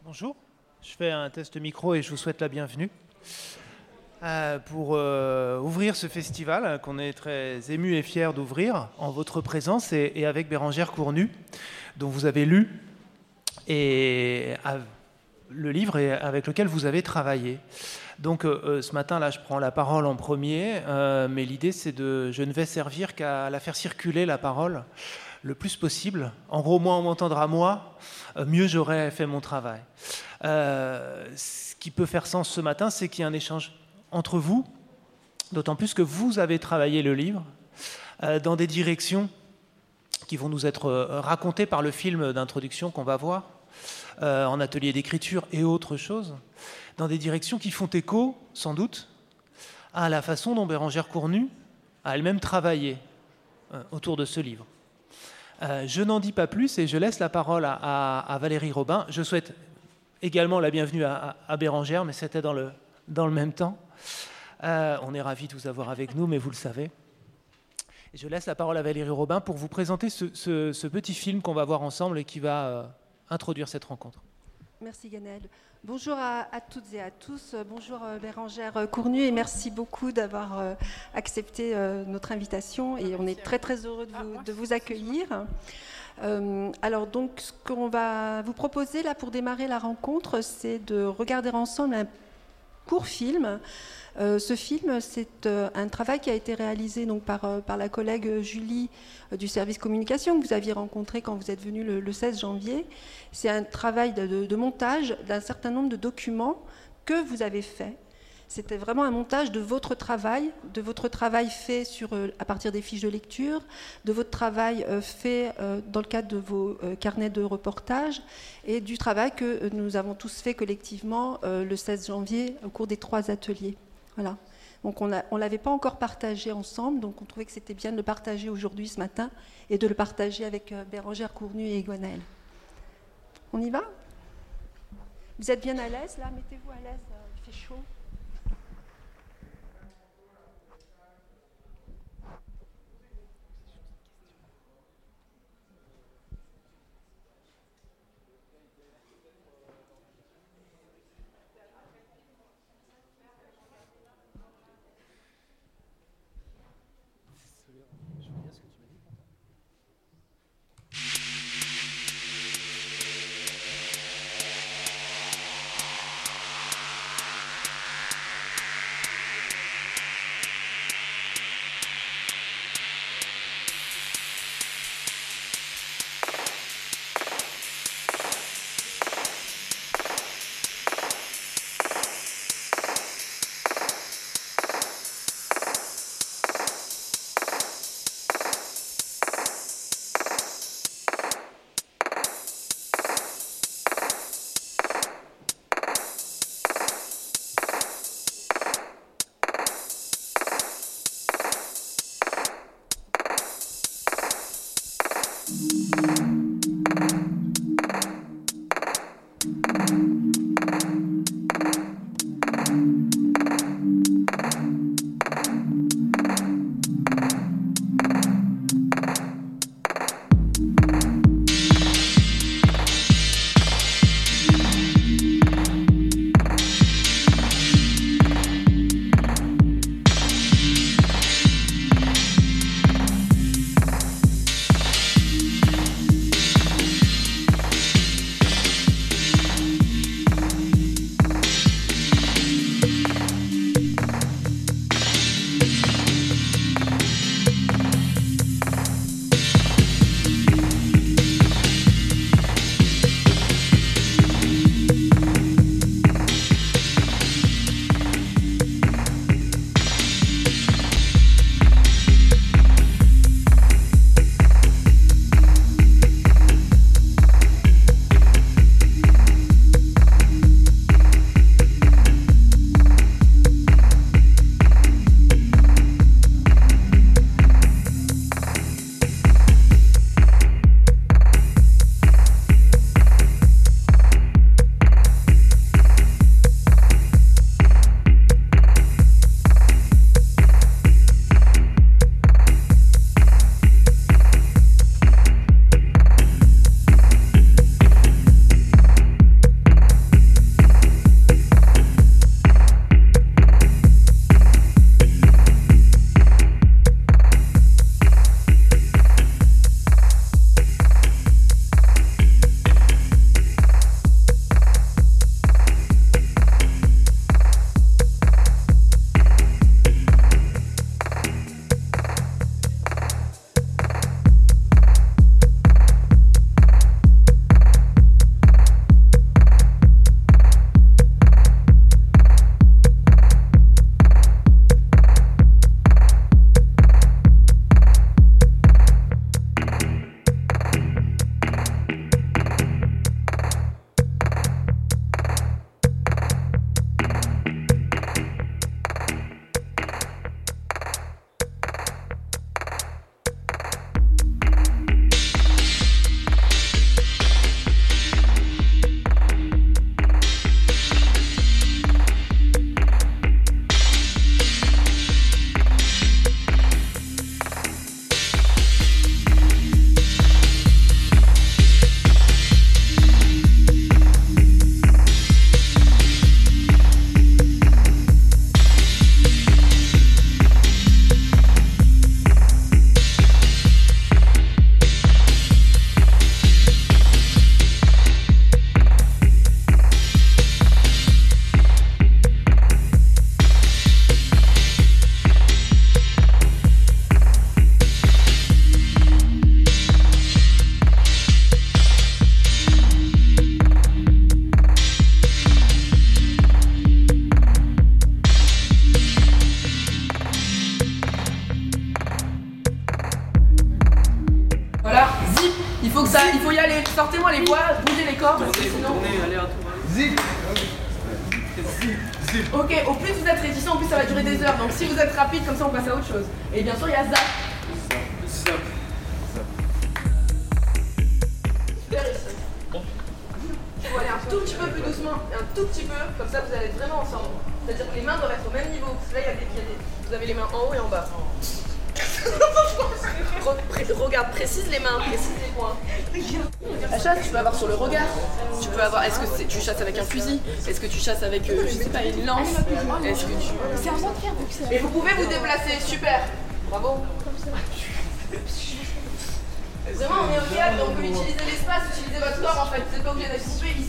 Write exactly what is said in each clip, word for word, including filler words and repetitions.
Bonjour, je fais un test micro et je vous souhaite la bienvenue euh, pour euh, ouvrir ce festival euh, qu'on est très ému et fiers d'ouvrir en votre présence et, et avec Bérengère Cournu, dont vous avez lu et à, le livre et avec lequel vous avez travaillé. Donc euh, ce matin là je prends la parole en premier, euh, mais l'idée c'est de, je ne vais servir qu'à la faire circuler la parole le plus possible. En gros, moins on m'entendra moi, mieux j'aurai fait mon travail. Euh, ce qui peut faire sens ce matin, c'est qu'il y a un échange entre vous, d'autant plus que vous avez travaillé le livre euh, dans des directions qui vont nous être racontées par le film d'introduction qu'on va voir, euh, en atelier d'écriture et autres choses, dans des directions qui font écho, sans doute, à la façon dont Bérengère Cournu a elle-même travaillé euh, autour de ce livre. Euh, je n'en dis pas plus et je laisse la parole à, à, à Valérie Robin. Je souhaite également la bienvenue à, à, à Bérengère, mais c'était dans le, dans le même temps. Euh, on est ravis de vous avoir avec nous, mais vous le savez. Et je laisse la parole à Valérie Robin pour vous présenter ce, ce, ce petit film qu'on va voir ensemble et qui va euh, introduire cette rencontre. Merci Ganel. Bonjour à, à toutes et à tous. Bonjour euh, Bérengère Cournu et merci beaucoup d'avoir euh, accepté euh, notre invitation et on est très très heureux de vous, de vous accueillir. Euh, alors donc ce qu'on va vous proposer là pour démarrer la rencontre, c'est de regarder ensemble un court film. Euh, ce film, c'est euh, un travail qui a été réalisé donc, par, euh, par la collègue Julie euh, du service communication que vous aviez rencontré quand vous êtes venu le, le seize janvier. C'est un travail de, de, de montage d'un certain nombre de documents que vous avez faits. C'était vraiment un montage de votre travail, de votre travail fait sur, euh, à partir des fiches de lecture, de votre travail euh, fait euh, dans le cadre de vos euh, carnets de reportage et du travail que nous avons tous fait collectivement euh, le seize janvier au cours des trois ateliers. Voilà. Donc on ne l'avait pas encore partagé ensemble, donc on trouvait que c'était bien de le partager aujourd'hui, ce matin, et de le partager avec euh, Bérengère Cournu et Gwenaëlle. On y va? Vous êtes bien à l'aise là? Mettez-vous à l'aise, euh, il fait chaud. Zip. Ok, au plus vous êtes réticent, au plus ça va durer des heures. Donc si vous êtes rapide, comme ça on passe à autre chose. Et bien sûr, il y a zap. Zap. Il faut aller un tout petit peu plus doucement, et un tout petit peu, comme ça vous allez être vraiment ensemble. C'est-à-dire que les mains doivent être au même niveau. Parce que là, il y a des, il y a des... vous avez les mains en haut et en bas. Re- pré- regarde, précise les mains, précise les points. La chasse, tu peux avoir sur le regard. Tu peux avoir. Est-ce que c'est- tu chasses avec un fusil? Est-ce que tu chasses avec, euh, je sais pas, une lance? Est-ce que tu. C'est à moi de faire vu que c'est. Et vous pouvez vous déplacer, super. Bravo. Vraiment, on est au théâtre, on peut utiliser l'espace, utiliser votre corps en fait. Vous n'êtes pas obligé d'être coupé ici.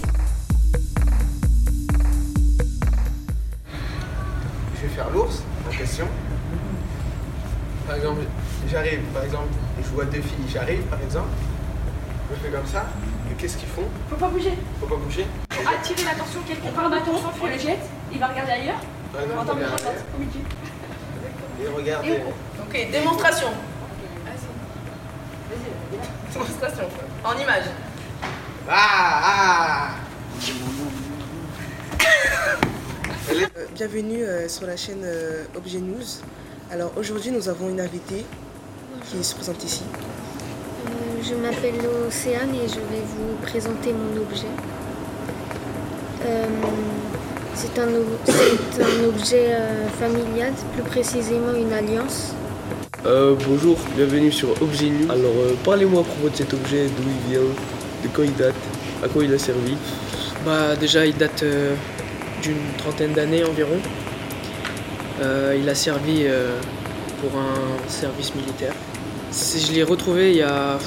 Je vais faire l'ours en question. Par exemple, j'arrive, par exemple, je vois deux filles, j'arrive par exemple, je fais comme ça, et qu'est-ce qu'ils font? Faut pas bouger. Faut pas bouger. Faut attirer l'attention quelque part d'attention, tu le jettes, il va regarder ailleurs. Par exemple, Attends, mais regardez. regarde, communiquer. Et regardez. Ok, démonstration. Démonstration. En image. Ah, ah. Elle est- Euh, Bienvenue euh, sur la chaîne euh, Objet News. Alors aujourd'hui nous avons une invitée qui se présente ici. Euh, Je m'appelle Océane et je vais vous présenter mon objet. Euh, c'est un, o- c'est un objet euh, familial, plus précisément une alliance. Euh, bonjour, bienvenue sur Objet News. Alors, euh, parlez-moi à propos de cet objet, d'où il vient, de quand il date, à quoi il a servi. Bah déjà il date euh, d'une trentaine d'années environ. Euh, il a servi euh, pour un service militaire. Si je l'ai retrouvé il y a...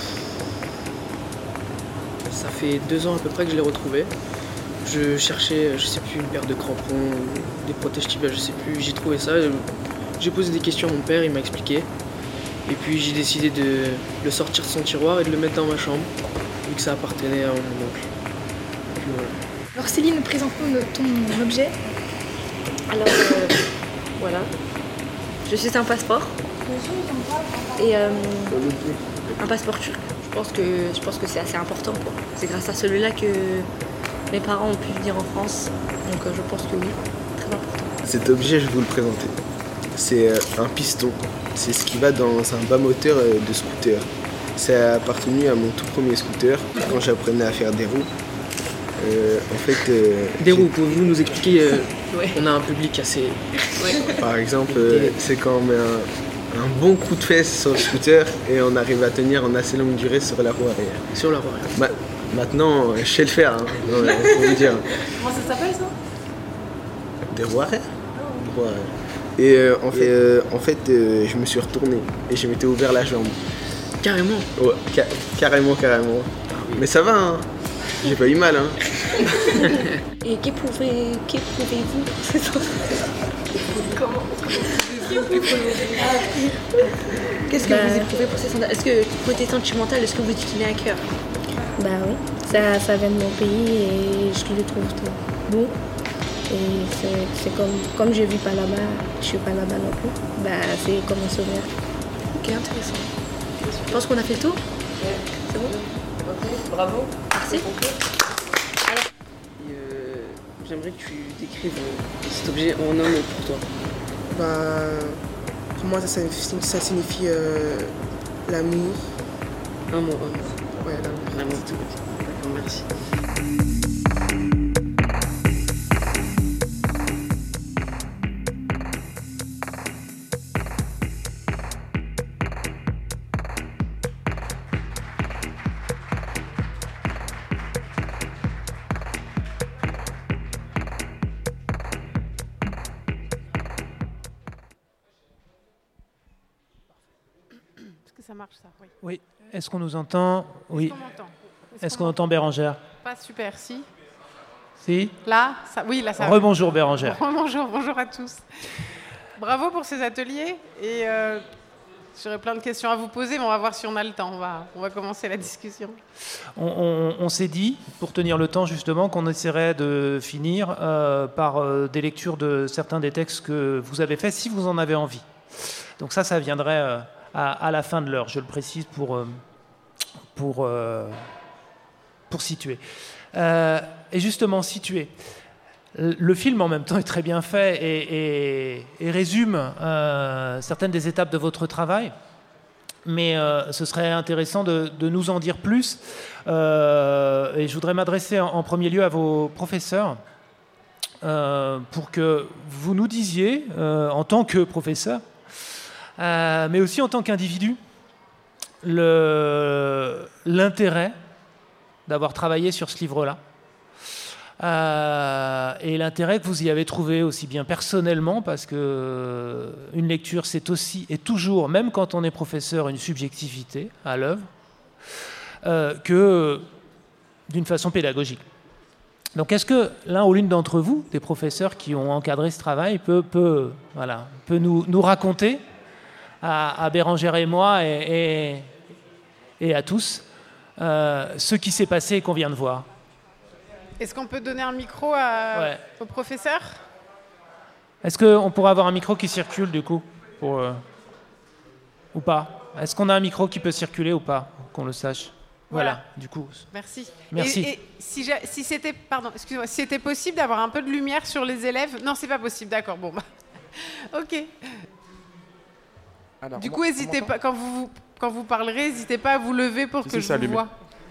Ça fait deux ans à peu près que je l'ai retrouvé. Je cherchais, je sais plus, une paire de crampons, des protèges tibiales, je sais plus. J'ai trouvé ça. J'ai posé des questions à mon père, il m'a expliqué. Et puis j'ai décidé de le sortir de son tiroir et de le mettre dans ma chambre, vu que ça appartenait à mon oncle. Et puis voilà. Alors Céline, présente-nous le- ton objet. Alors euh, voilà, je suis un passeport et euh, un passeport turc. Je pense que je pense que c'est assez important quoi. C'est grâce à celui-là que mes parents ont pu venir en France. Donc euh, je pense que oui, très important. Cet objet, je vais vous le présenter. C'est euh, un piston. C'est ce qui va dans un bas moteur euh, de scooter. Ça a appartenu à mon tout premier scooter quand j'apprenais à faire des roues. Euh, en fait, euh, Des roues, pouvez-vous nous expliquer euh, Ouais. On a un public assez... par exemple, euh, c'est quand on met un, un bon coup de fesse sur le scooter et on arrive à tenir en assez longue durée sur la roue arrière. Sur la roue arrière. Ma- maintenant, je sais le faire, hein. Non, mais faut vous dire. Comment ça s'appelle ça? Des roues arrière. Des roues arrière. Et euh, en fait, euh, en fait euh, je me suis retourné et je m'étais ouvert la jambe. Carrément. Ouais, ca- carrément, carrément. Mais ça va, hein. J'ai pas eu mal, hein. Et qu'éprouvez- qu'éprouvez-vous Comment Qu'est-ce que Bah, vous éprouvez pour ces sandales? Est-ce que côté sentimental, est-ce que vous y tenez à cœur? Bah oui, ça, ça vient de mon pays et je le trouve tout beau. Et c'est, c'est comme, comme je vis pas là-bas, je suis pas là-bas non plus. Bah c'est comme un souvenir. Ok, intéressant. Je pense qu'on a fait le tour. C'est bon? Bravo. Merci. Et, euh, J'aimerais que tu décrives euh, cet objet en un mot pour toi. Bah, pour moi ça, signifie, ça signifie euh, l'amour. Un mot, un mot. Ouais, l'amour. Vraiment tout. D'accord, merci. Est-ce que ça marche ça? Oui. Oui. Est-ce qu'on nous entend? Oui. Est-ce qu'on m'entend? Est-ce qu'on entend Bérangère? Pas super, si. Si. Là, ça, oui, là ça. Rebonjour Bérangère. Bonjour, bonjour à tous. Bravo pour ces ateliers et euh, j'aurais plein de questions à vous poser, mais on va voir si on a le temps. On va, on va commencer la discussion. On, on- on s'est dit, pour tenir le temps justement, qu'on essaierait de finir euh, par euh, des lectures de certains des textes que vous avez faits, si vous en avez envie. Donc ça, ça viendrait euh, à, à la fin de l'heure, je le précise pour, euh, pour, euh, pour situer. Euh, et justement, situé. Le film, en même temps, est très bien fait et, et, et résume euh, certaines des étapes de votre travail. Mais euh, ce serait intéressant de, de nous en dire plus. Euh, et je voudrais m'adresser en, en premier lieu à vos professeurs euh, pour que vous nous disiez, euh, en tant que professeur, euh, mais aussi en tant qu'individu, le, l'intérêt d'avoir travaillé sur ce livre-là. Euh, et l'intérêt que vous y avez trouvé aussi bien personnellement, parce que une lecture c'est aussi et toujours, même quand on est professeur, une subjectivité à l'œuvre, euh, que d'une façon pédagogique. Donc est-ce que l'un ou l'une d'entre vous, des professeurs qui ont encadré ce travail, peut, peut, voilà, peut nous, nous raconter à, à Bérangère et moi et, et, et à tous euh, ce qui s'est passé et qu'on vient de voir? Est-ce qu'on peut donner un micro à, ouais. au professeur? Est-ce qu'on pourrait avoir un micro qui circule, du coup pour, euh, ou pas? Est-ce qu'on a un micro qui peut circuler ou pas? Qu'on le sache. Voilà, voilà du coup. Merci. Merci. Et, et si, si c'était pardon, excusez-moi, si c'était possible d'avoir un peu de lumière sur les élèves? Non, c'est pas possible, d'accord, bon. Bah. Ok. Alors, du coup, n'hésitez pas, quand vous, quand vous parlerez, n'hésitez pas à vous lever pour que je vous voie.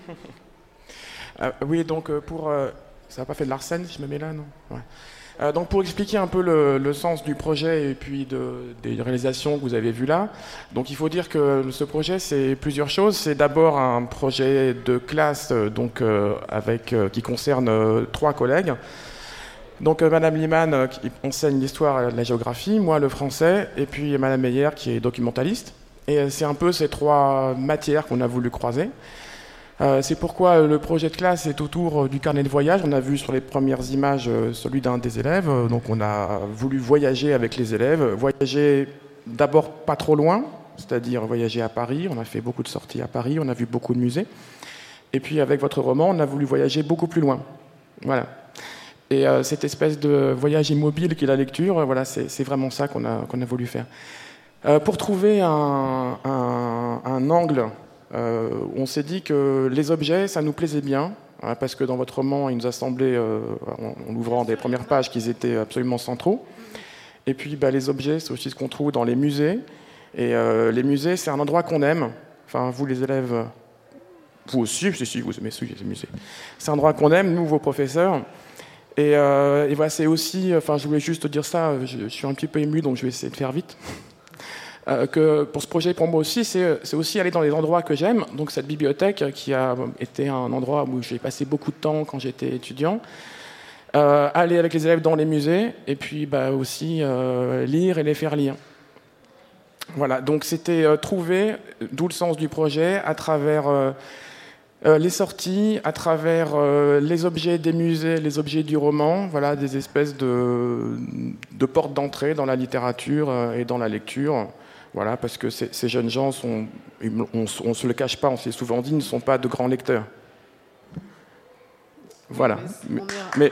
Euh, oui, donc euh, pour... Euh, ça n'a pas fait de l'arsène, je me mets là, non ouais. euh, Donc pour expliquer un peu le, le sens du projet et puis de, des réalisations que vous avez vues là, donc il faut dire que ce projet, c'est plusieurs choses. C'est d'abord un projet de classe donc, euh, avec, euh, qui concerne euh, trois collègues. Donc euh, Madame Liman euh, qui enseigne l'histoire et la géographie, moi le français, et puis Madame Meyer qui est documentaliste. Et euh, c'est un peu ces trois matières qu'on a voulu croiser. Euh, c'est pourquoi le projet de classe est autour du carnet de voyage. On a vu sur les premières images euh, celui d'un des élèves. Donc on a voulu voyager avec les élèves. Voyager d'abord pas trop loin, c'est-à-dire voyager à Paris. On a fait beaucoup de sorties à Paris, on a vu beaucoup de musées. Et puis avec votre roman, on a voulu voyager beaucoup plus loin. Voilà. Et euh, cette espèce de voyage immobile qu'est la lecture, euh, voilà, c'est, c'est vraiment ça qu'on a, qu'on a voulu faire. Euh, pour trouver un, un, un angle... Euh, on s'est dit que les objets, ça nous plaisait bien, hein, parce que dans votre roman, il nous a semblé, euh, en, en ouvrant des premières pages, qu'ils étaient absolument centraux. Et puis, bah, les objets, c'est aussi ce qu'on trouve dans les musées. Et euh, les musées, c'est un endroit qu'on aime. Enfin, vous, les élèves, vous aussi, si, si, vous aimez les musées. C'est un endroit qu'on aime, nous, vos professeurs. Et, euh, et voilà, c'est aussi, enfin, je voulais juste dire ça, je, je suis un petit peu ému, donc je vais essayer de faire vite. Euh, que pour ce projet, pour moi aussi, c'est, c'est aussi aller dans les endroits que j'aime. Donc cette bibliothèque qui a été un endroit où j'ai passé beaucoup de temps quand j'étais étudiant. Euh, aller avec les élèves dans les musées et puis bah, aussi euh, lire et les faire lire. Voilà, donc c'était euh, trouver, d'où le sens du projet, à travers euh, euh, les sorties, à travers euh, les objets des musées, les objets du roman, voilà, des espèces de, de portes d'entrée dans la littérature euh, et dans la lecture. Voilà, parce que ces, ces jeunes gens, sont, on ne se le cache pas, on s'est souvent dit, ne sont pas de grands lecteurs. Voilà. Mais, mais,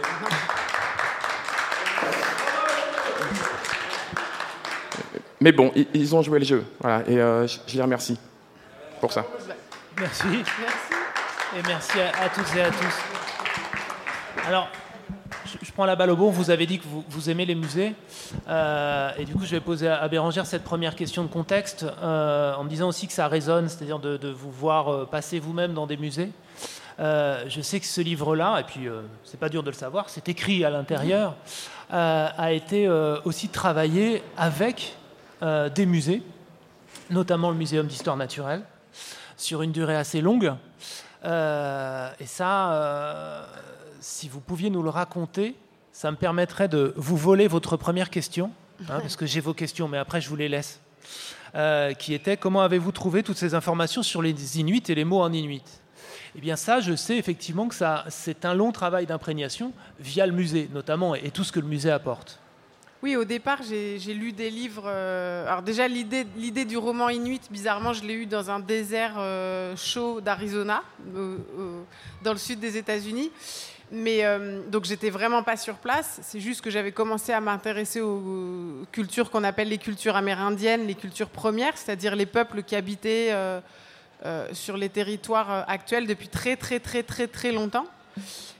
mais bon, ils, ils ont joué le jeu. Voilà, et euh, je, je les remercie pour ça. Merci. Merci. Et merci à, à toutes et à tous. Alors, je, je prends la balle au bon. Vous avez dit que vous, vous aimez les musées. Euh, et du coup, je vais poser à, à Bérangère cette première question de contexte, euh, en me disant aussi que ça résonne, c'est-à-dire de, de vous voir euh, passer vous-même dans des musées. Euh, je sais que ce livre-là, et puis euh, c'est pas dur de le savoir, c'est écrit à l'intérieur, euh, a été euh, aussi travaillé avec euh, des musées, notamment le Muséum d'histoire naturelle, sur une durée assez longue. Euh, et ça, euh, si vous pouviez nous le raconter, ça me permettrait de vous voler votre première question, hein, parce que j'ai vos questions, mais après je vous les laisse, euh, qui était: comment avez-vous trouvé toutes ces informations sur les Inuits et les mots en Inuit? Eh bien ça, je sais effectivement que ça, c'est un long travail d'imprégnation via le musée, notamment, et, et tout ce que le musée apporte. Oui, au départ, j'ai, j'ai lu des livres... Euh, alors déjà, l'idée, l'idée du roman Inuit, bizarrement, je l'ai eu dans un désert euh, chaud d'Arizona, euh, euh, dans le sud des États-Unis. Mais euh, donc, j'étais vraiment pas sur place. C'est juste que j'avais commencé à m'intéresser aux cultures qu'on appelle les cultures amérindiennes, les cultures premières, c'est-à-dire les peuples qui habitaient euh, euh, sur les territoires actuels depuis très, très, très, très, très longtemps.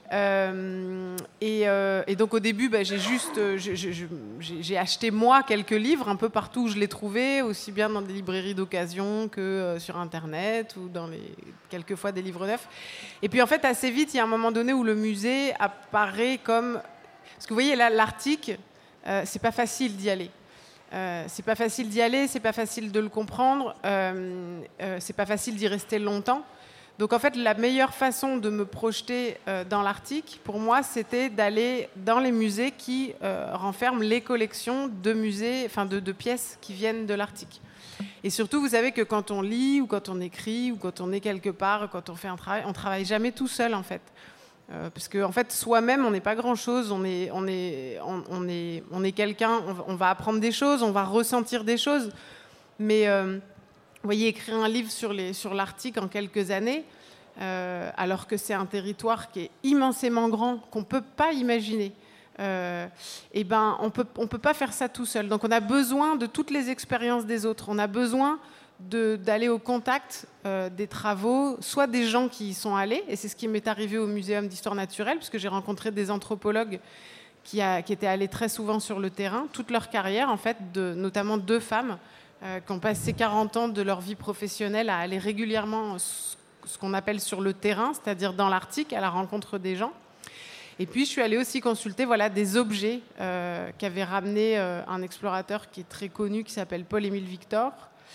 Euh, et, euh, et donc au début, bah, j'ai juste, je, je, je, j'ai acheté moi quelques livres un peu partout où je les trouvais, aussi bien dans des librairies d'occasion que euh, sur Internet ou dans les quelquefois des livres neufs. Et puis en fait, assez vite, il y a un moment donné où le musée apparaît comme, parce que vous voyez là, l'Arctique, euh, c'est pas facile d'y aller. Euh, c'est pas facile d'y aller, c'est pas facile de le comprendre, euh, euh, c'est pas facile d'y rester longtemps. Donc en fait, la meilleure façon de me projeter euh, dans l'Arctique, pour moi, c'était d'aller dans les musées qui euh, renferment les collections de musées, enfin de, de pièces qui viennent de l'Arctique. Et surtout, vous savez que quand on lit ou quand on écrit ou quand on est quelque part, quand on fait un travail, on travaille jamais tout seul en fait. Euh, parce qu'en en fait, soi-même, on n'est pas grand-chose, on est, on est, on, on est, on est quelqu'un, on, on va apprendre des choses, on va ressentir des choses, mais... Euh, Vous voyez, écrire un livre sur, les, sur l'Arctique en quelques années, euh, alors que c'est un territoire qui est immensément grand, qu'on ne peut pas imaginer, euh, et ben, on peut, on peut pas faire ça tout seul. Donc on a besoin de toutes les expériences des autres. On a besoin de, d'aller au contact euh, des travaux, soit des gens qui y sont allés, et c'est ce qui m'est arrivé au Muséum d'histoire naturelle, puisque j'ai rencontré des anthropologues qui, a, qui étaient allés très souvent sur le terrain, toute leur carrière, en fait, de, notamment deux femmes, Euh, qui ont passé quarante ans de leur vie professionnelle à aller régulièrement ce qu'on appelle sur le terrain, c'est-à-dire dans l'Arctique, à la rencontre des gens. Et puis, je suis allée aussi consulter voilà, des objets euh, qu'avait ramené euh, un explorateur qui est très connu, qui s'appelle Paul-Émile Victor.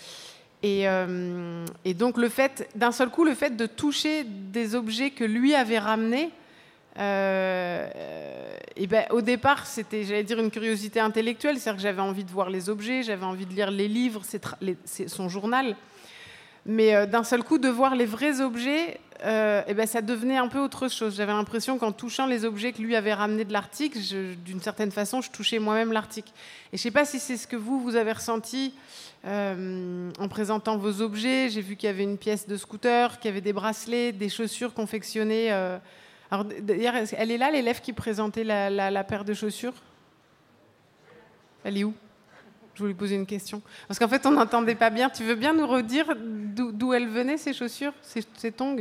Et, euh, et donc, le fait, d'un seul coup, le fait de toucher des objets que lui avait ramenés, Euh, et ben, au départ, c'était, j'allais dire, une curiosité intellectuelle, c'est-à-dire que j'avais envie de voir les objets, j'avais envie de lire les livres, ses tra- les, ses, son journal. Mais euh, d'un seul coup, de voir les vrais objets, euh, et ben, ça devenait un peu autre chose. J'avais l'impression qu'en touchant les objets que lui avait ramenés de l'Arctique, je, d'une certaine façon, je touchais moi-même l'Arctique. Et je ne sais pas si c'est ce que vous, vous avez ressenti euh, en présentant vos objets. J'ai vu qu'il y avait une pièce de scooter, qu'il y avait des bracelets, des chaussures confectionnées... Euh, Alors, d'ailleurs, elle est là, l'élève qui présentait la, la, la paire de chaussures? Elle est où? Je voulais lui poser une question. Parce qu'en fait, on n'entendait pas bien. Tu veux bien nous redire d'où, d'où elles venaient, ces chaussures, ces, ces tongs?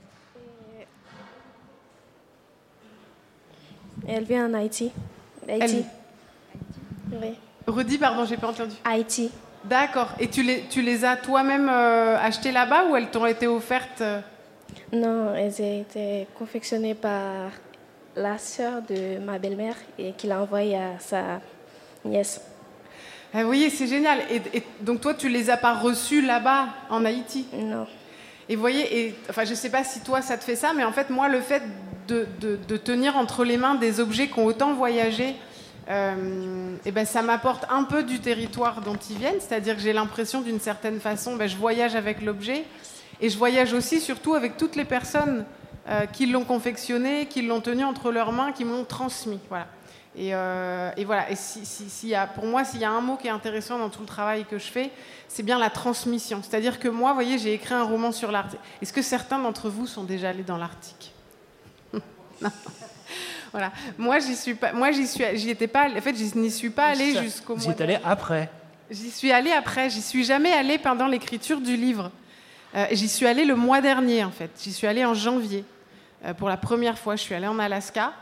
Elle vient en Haïti. Haïti. Elle... Oui. Redis, pardon, j'ai pas entendu. Haïti. D'accord. Et tu les, tu les as toi-même euh, achetées là-bas ou elles t'ont été offertes euh... Non, elles ont été confectionnées par la sœur de ma belle-mère et qui l'a envoyée à sa nièce. Ah, vous voyez, c'est génial. Et, et donc toi, tu les as pas reçues là-bas, en Haïti? Non. Et vous voyez, et, enfin, je sais pas si toi, ça te fait ça, mais en fait, moi, le fait de, de, de tenir entre les mains des objets qui ont autant voyagé, euh, et ben, ça m'apporte un peu du territoire dont ils viennent, c'est-à-dire que j'ai l'impression, d'une certaine façon, ben, je voyage avec l'objet. Et je voyage aussi, surtout, avec toutes les personnes euh, qui l'ont confectionné, qui l'ont tenu entre leurs mains, qui m'ont transmis. Voilà. Et, euh, et voilà. Et si, si, si y a, pour moi, s'il y a un mot qui est intéressant dans tout le travail que je fais, c'est bien la transmission. C'est-à-dire que moi, vous voyez, j'ai écrit un roman sur l'Arctique. Est-ce que certains d'entre vous sont déjà allés dans l'Arctique? Non. Voilà. Moi, j'y suis pas. Moi, j'y suis. J'y étais pas. En fait, je n'y suis pas allée jusqu'au mois. Vous y êtes allé après? J'y suis allée après. J'y suis jamais allée pendant l'écriture du livre. Euh, j'y suis allée le mois dernier, en fait. J'y suis allée en janvier. Euh, pour la première fois, je suis allée en Alaska.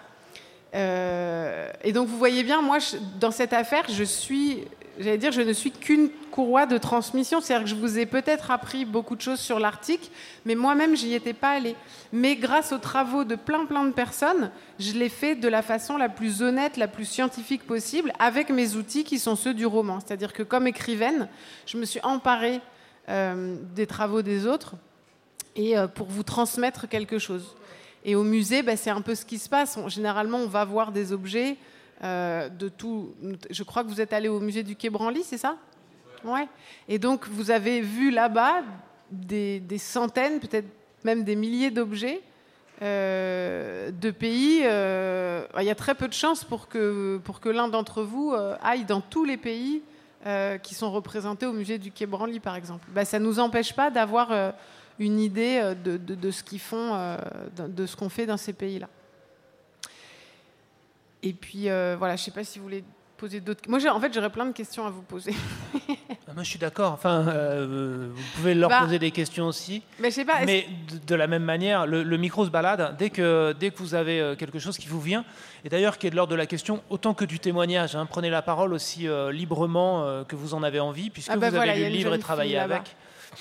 Euh, et donc, vous voyez bien, moi, je, dans cette affaire, je suis... J'allais dire, je ne suis qu'une courroie de transmission. C'est-à-dire que je vous ai peut-être appris beaucoup de choses sur l'Arctique, mais moi-même, j'y étais pas allée. Mais grâce aux travaux de plein, plein de personnes, je l'ai fait de la façon la plus honnête, la plus scientifique possible, avec mes outils qui sont ceux du roman. C'est-à-dire que comme écrivaine, je me suis emparée Euh, des travaux des autres et euh, pour vous transmettre quelque chose. Et au musée, bah, c'est un peu ce qui se passe. On, généralement, on va voir des objets euh, de tout. Je crois que vous êtes allé au musée du Quai Branly, c'est ça? Ouais. Et donc, vous avez vu là-bas des, des centaines, peut-être même des milliers d'objets euh, de pays. Euh, il y a très peu de chances pour que, pour que l'un d'entre vous euh, aille dans tous les pays Euh, qui sont représentés au musée du Quai Branly, par exemple. Ben, ça ne nous empêche pas d'avoir euh, une idée euh, de, de, de ce qu'ils font, euh, de, de ce qu'on fait dans ces pays-là. Et puis, euh, voilà, je ne sais pas si vous voulez poser d'autres... Moi, en fait, j'aurais plein de questions à vous poser. Moi, je suis d'accord. Enfin, euh, vous pouvez leur bah, poser des questions aussi. Mais, je sais pas, mais de, de la même manière, le, le micro se balade. Dès que, dès que vous avez quelque chose qui vous vient, et d'ailleurs qui est de l'ordre de la question, autant que du témoignage, hein, prenez la parole aussi euh, librement euh, que vous en avez envie, puisque ah bah vous voilà, avez lu le livre et travaillé avec.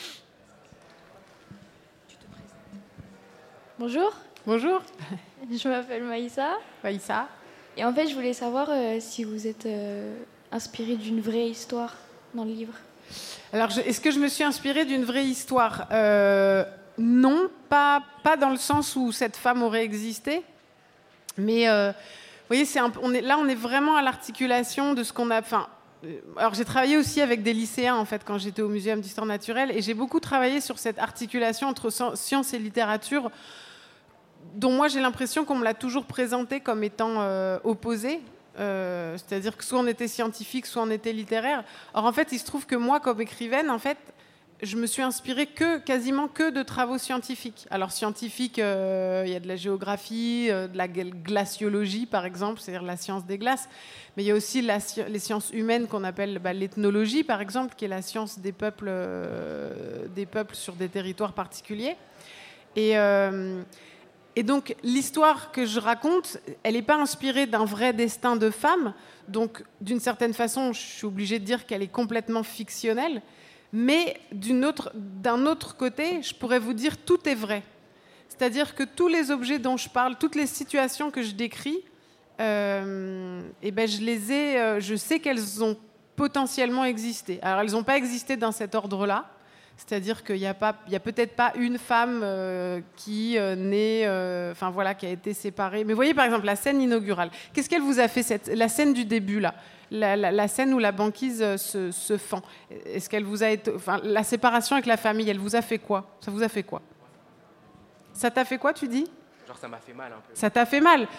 Bonjour. Bonjour. Je m'appelle Maïssa. Maïssa. Et en fait, je voulais savoir euh, si vous êtes euh, inspirée d'une vraie histoire dans le livre. Alors, je, est-ce que je me suis inspirée d'une vraie histoire ? euh, Non, pas, pas dans le sens où cette femme aurait existé. Mais, euh, vous voyez, c'est un, on est, là, on est vraiment à l'articulation de ce qu'on a... Enfin, alors, j'ai travaillé aussi avec des lycéens, en fait, quand j'étais au Muséum d'histoire naturelle. Et j'ai beaucoup travaillé sur cette articulation entre sciences et littérature, dont moi j'ai l'impression qu'on me l'a toujours présenté comme étant euh, opposé, euh, c'est-à-dire que soit on était scientifique, soit on était littéraire. Or en fait, il se trouve que moi, comme écrivaine, en fait, je me suis inspirée que, quasiment que de travaux scientifiques. Alors scientifique, euh, il y a de la géographie, euh, de la glaciologie par exemple, c'est-à-dire la science des glaces, mais il y a aussi la, les sciences humaines qu'on appelle bah, l'ethnologie par exemple, qui est la science des peuples, euh, des peuples sur des territoires particuliers. Et... Euh, Et donc, l'histoire que je raconte, elle n'est pas inspirée d'un vrai destin de femme. Donc, d'une certaine façon, je suis obligée de dire qu'elle est complètement fictionnelle. Mais d'une autre, d'un autre côté, je pourrais vous dire tout est vrai. C'est-à-dire que tous les objets dont je parle, toutes les situations que je décris, euh, eh ben, je les ai, euh, je sais qu'elles ont potentiellement existé. Alors, elles n'ont pas existé dans cet ordre-là. C'est-à-dire qu'il n'y a, a peut-être pas une femme euh, qui euh, naît, euh, enfin voilà, qui a été séparée. Mais vous voyez par exemple la scène inaugurale. Qu'est-ce qu'elle vous a fait cette, la scène du début là, la, la, la scène où la banquise euh, se, se fend. Est-ce qu'elle vous a été, enfin la séparation avec la famille, elle vous a fait quoi ? Ça vous a fait quoi ? Ça t'a fait quoi, tu dis ? Genre ça m'a fait mal un peu. Ça t'a fait mal.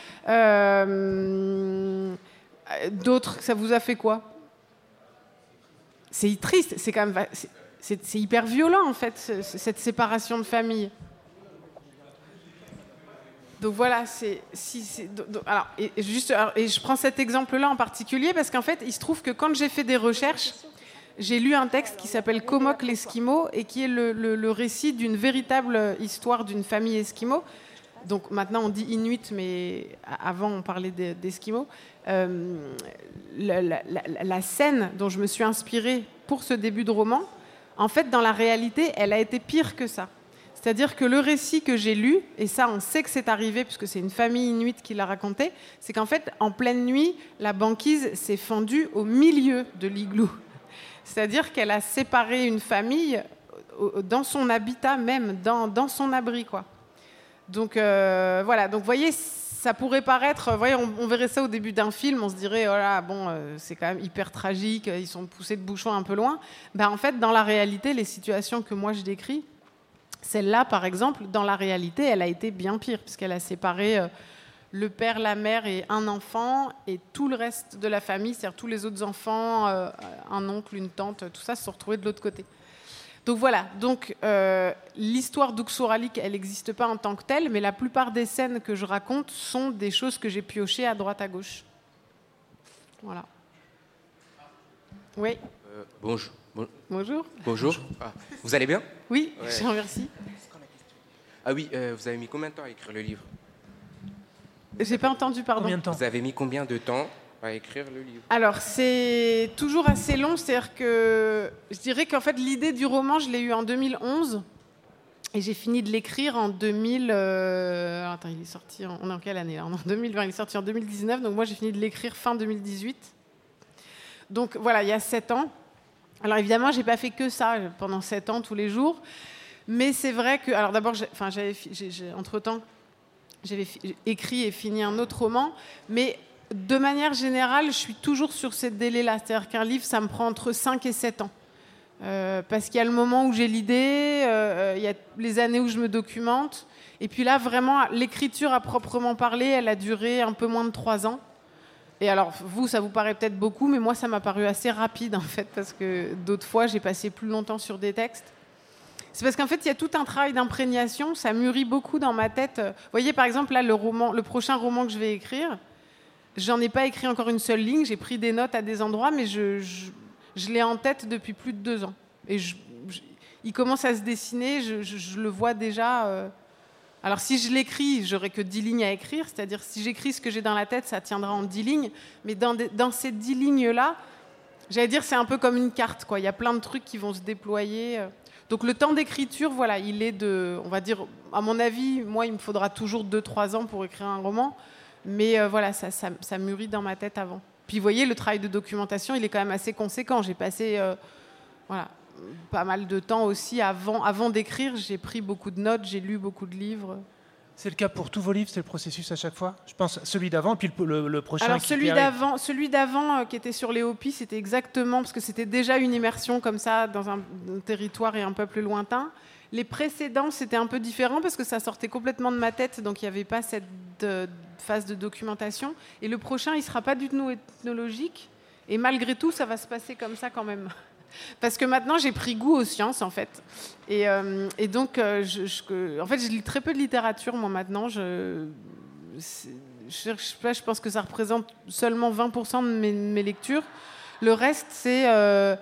Euh, d'autres, ça vous a fait quoi ? C'est triste. C'est quand même. C'est, C'est, c'est hyper violent, en fait, cette séparation de famille. Donc voilà, c'est... Si, c'est donc, alors, et, juste, alors, et je prends cet exemple-là en particulier parce qu'en fait, il se trouve que quand j'ai fait des recherches, j'ai lu un texte qui s'appelle « Komok l'Esquimau » et qui est le, le, le récit d'une véritable histoire d'une famille esquimau. Donc maintenant, on dit Inuit, mais avant, on parlait d'Esquimaux. Euh, la, la, la, la scène dont je me suis inspirée pour ce début de roman, en fait, dans la réalité, elle a été pire que ça. C'est-à-dire que le récit que j'ai lu, et ça, on sait que c'est arrivé, puisque c'est une famille inuite qui l'a raconté, c'est qu'en fait, en pleine nuit, la banquise s'est fendue au milieu de l'igloo. C'est-à-dire qu'elle a séparé une famille dans son habitat même, dans, dans son abri, quoi. Donc, euh, voilà. Donc, vous voyez, ça pourrait paraître... Vous voyez, on, on verrait ça au début d'un film, on se dirait, oh là, bon, euh, c'est quand même hyper tragique, ils sont poussés de bouchon un peu loin. Ben, en fait, dans la réalité, les situations que moi je décris, celle-là, par exemple, dans la réalité, elle a été bien pire, puisqu'elle a séparé euh, le père, la mère et un enfant, et tout le reste de la famille, c'est-à-dire tous les autres enfants, euh, un oncle, une tante, tout ça se sont retrouvés de l'autre côté. Donc voilà, donc, euh, l'histoire d'Uxoralik, elle n'existe pas en tant que telle, mais la plupart des scènes que je raconte sont des choses que j'ai piochées à droite à gauche. Voilà. Oui. Euh, bonjour. Bon... Bonjour. Bonjour. Ah, vous allez bien ? Oui, ouais. Je vous remercie. Ah oui, euh, vous avez mis combien de temps à écrire le livre ? J'ai pas entendu, pardon. Combien de temps ? Vous avez mis combien de temps à écrire le livre ? Alors, c'est toujours assez long, c'est-à-dire que je dirais qu'en fait, l'idée du roman, je l'ai eue en deux mille onze et j'ai fini de l'écrire en deux mille... Euh... Alors, attends, il est sorti en... On est en quelle année là ? En deux mille vingt, il est sorti en deux mille dix-neuf, donc moi, j'ai fini de l'écrire fin deux mille dix-huit. Donc, voilà, il y a sept ans. Alors, évidemment, je n'ai pas fait que ça pendant sept ans, tous les jours, mais c'est vrai que... Alors, d'abord, j'ai... Enfin, j'avais... J'ai... J'ai... entre-temps, j'avais écrit et fini un autre roman, mais... De manière générale, je suis toujours sur ces délais-là. C'est-à-dire qu'un livre, ça me prend entre cinq et sept ans. Euh, parce qu'il y a le moment où j'ai l'idée, euh, il y a les années où je me documente. Et puis là, vraiment, l'écriture à proprement parler, elle a duré un peu moins de trois ans. Et alors, vous, ça vous paraît peut-être beaucoup, mais moi, ça m'a paru assez rapide, en fait, parce que d'autres fois, j'ai passé plus longtemps sur des textes. C'est parce qu'en fait, il y a tout un travail d'imprégnation. Ça mûrit beaucoup dans ma tête. Vous voyez, par exemple, là, le, roman, le prochain roman que je vais écrire, j'en ai pas écrit encore une seule ligne. J'ai pris des notes à des endroits, mais je, je, je l'ai en tête depuis plus de deux ans. Et je, je, il commence à se dessiner, je, je, je le vois déjà. Euh... Alors si je l'écris, j'aurai que dix lignes à écrire, c'est-à-dire si j'écris ce que j'ai dans la tête, ça tiendra en dix lignes. Mais dans, des, dans ces dix lignes-là, j'allais dire, c'est un peu comme une carte, quoi. Il y a plein de trucs qui vont se déployer. Donc le temps d'écriture, voilà, il est de, on va dire, à mon avis, moi, il me faudra toujours deux trois ans pour écrire un roman. Mais euh, voilà, ça, ça, ça mûrit dans ma tête avant. Puis vous voyez, le travail de documentation, il est quand même assez conséquent. J'ai passé euh, voilà, pas mal de temps aussi avant, avant d'écrire. J'ai pris beaucoup de notes, j'ai lu beaucoup de livres. C'est le cas pour tous vos livres, c'est le processus à chaque fois? Je pense celui d'avant, puis le, le, le prochain. Alors qui celui arrive. d'avant, celui d'avant euh, qui était sur les Hopis, c'était exactement, parce que c'était déjà une immersion comme ça dans un, un territoire et un peuple lointain. Les précédents, c'était un peu différent parce que ça sortait complètement de ma tête, donc il n'y avait pas cette de, phase de documentation. Et le prochain, il ne sera pas du tout ethnologique, et malgré tout, ça va se passer comme ça quand même. Parce que maintenant, j'ai pris goût aux sciences, en fait. Et, euh, et donc, euh, je, je, en fait, je lis très peu de littérature, moi, maintenant. Je, je, je, je pense que ça représente seulement vingt pour cent de mes, mes lectures. Le reste, c'est... Euh,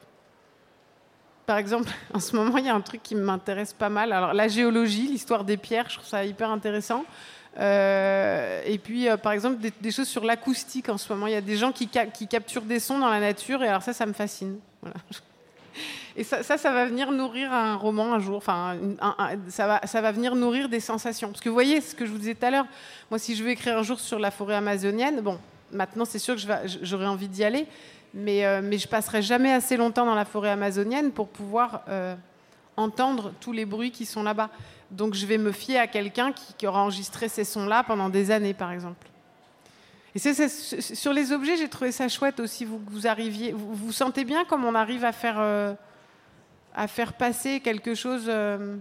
par exemple, en ce moment, il y a un truc qui m'intéresse pas mal. Alors, la géologie, l'histoire des pierres, je trouve ça hyper intéressant. Euh, et puis, euh, par exemple, des, des choses sur l'acoustique en ce moment. Il y a des gens qui, ca- qui capturent des sons dans la nature, et alors ça, ça me fascine. Voilà. Et ça, ça, ça va venir nourrir un roman un jour. Enfin, un, un, ça, va, ça va venir nourrir des sensations. Parce que vous voyez, ce que je vous disais tout à l'heure, moi, si je veux écrire un jour sur la forêt amazonienne, bon, maintenant, c'est sûr que je vais, j'aurai envie d'y aller, mais, euh, mais je passerai jamais assez longtemps dans la forêt amazonienne pour pouvoir euh, entendre tous les bruits qui sont là-bas. Donc, je vais me fier à quelqu'un qui, qui aura enregistré ces sons-là pendant des années, par exemple. Et c'est, c'est, sur les objets, j'ai trouvé ça chouette aussi. Vous, vous arriviez, vous, vous sentez bien comme on arrive à faire, euh, à faire passer quelque chose. Euh,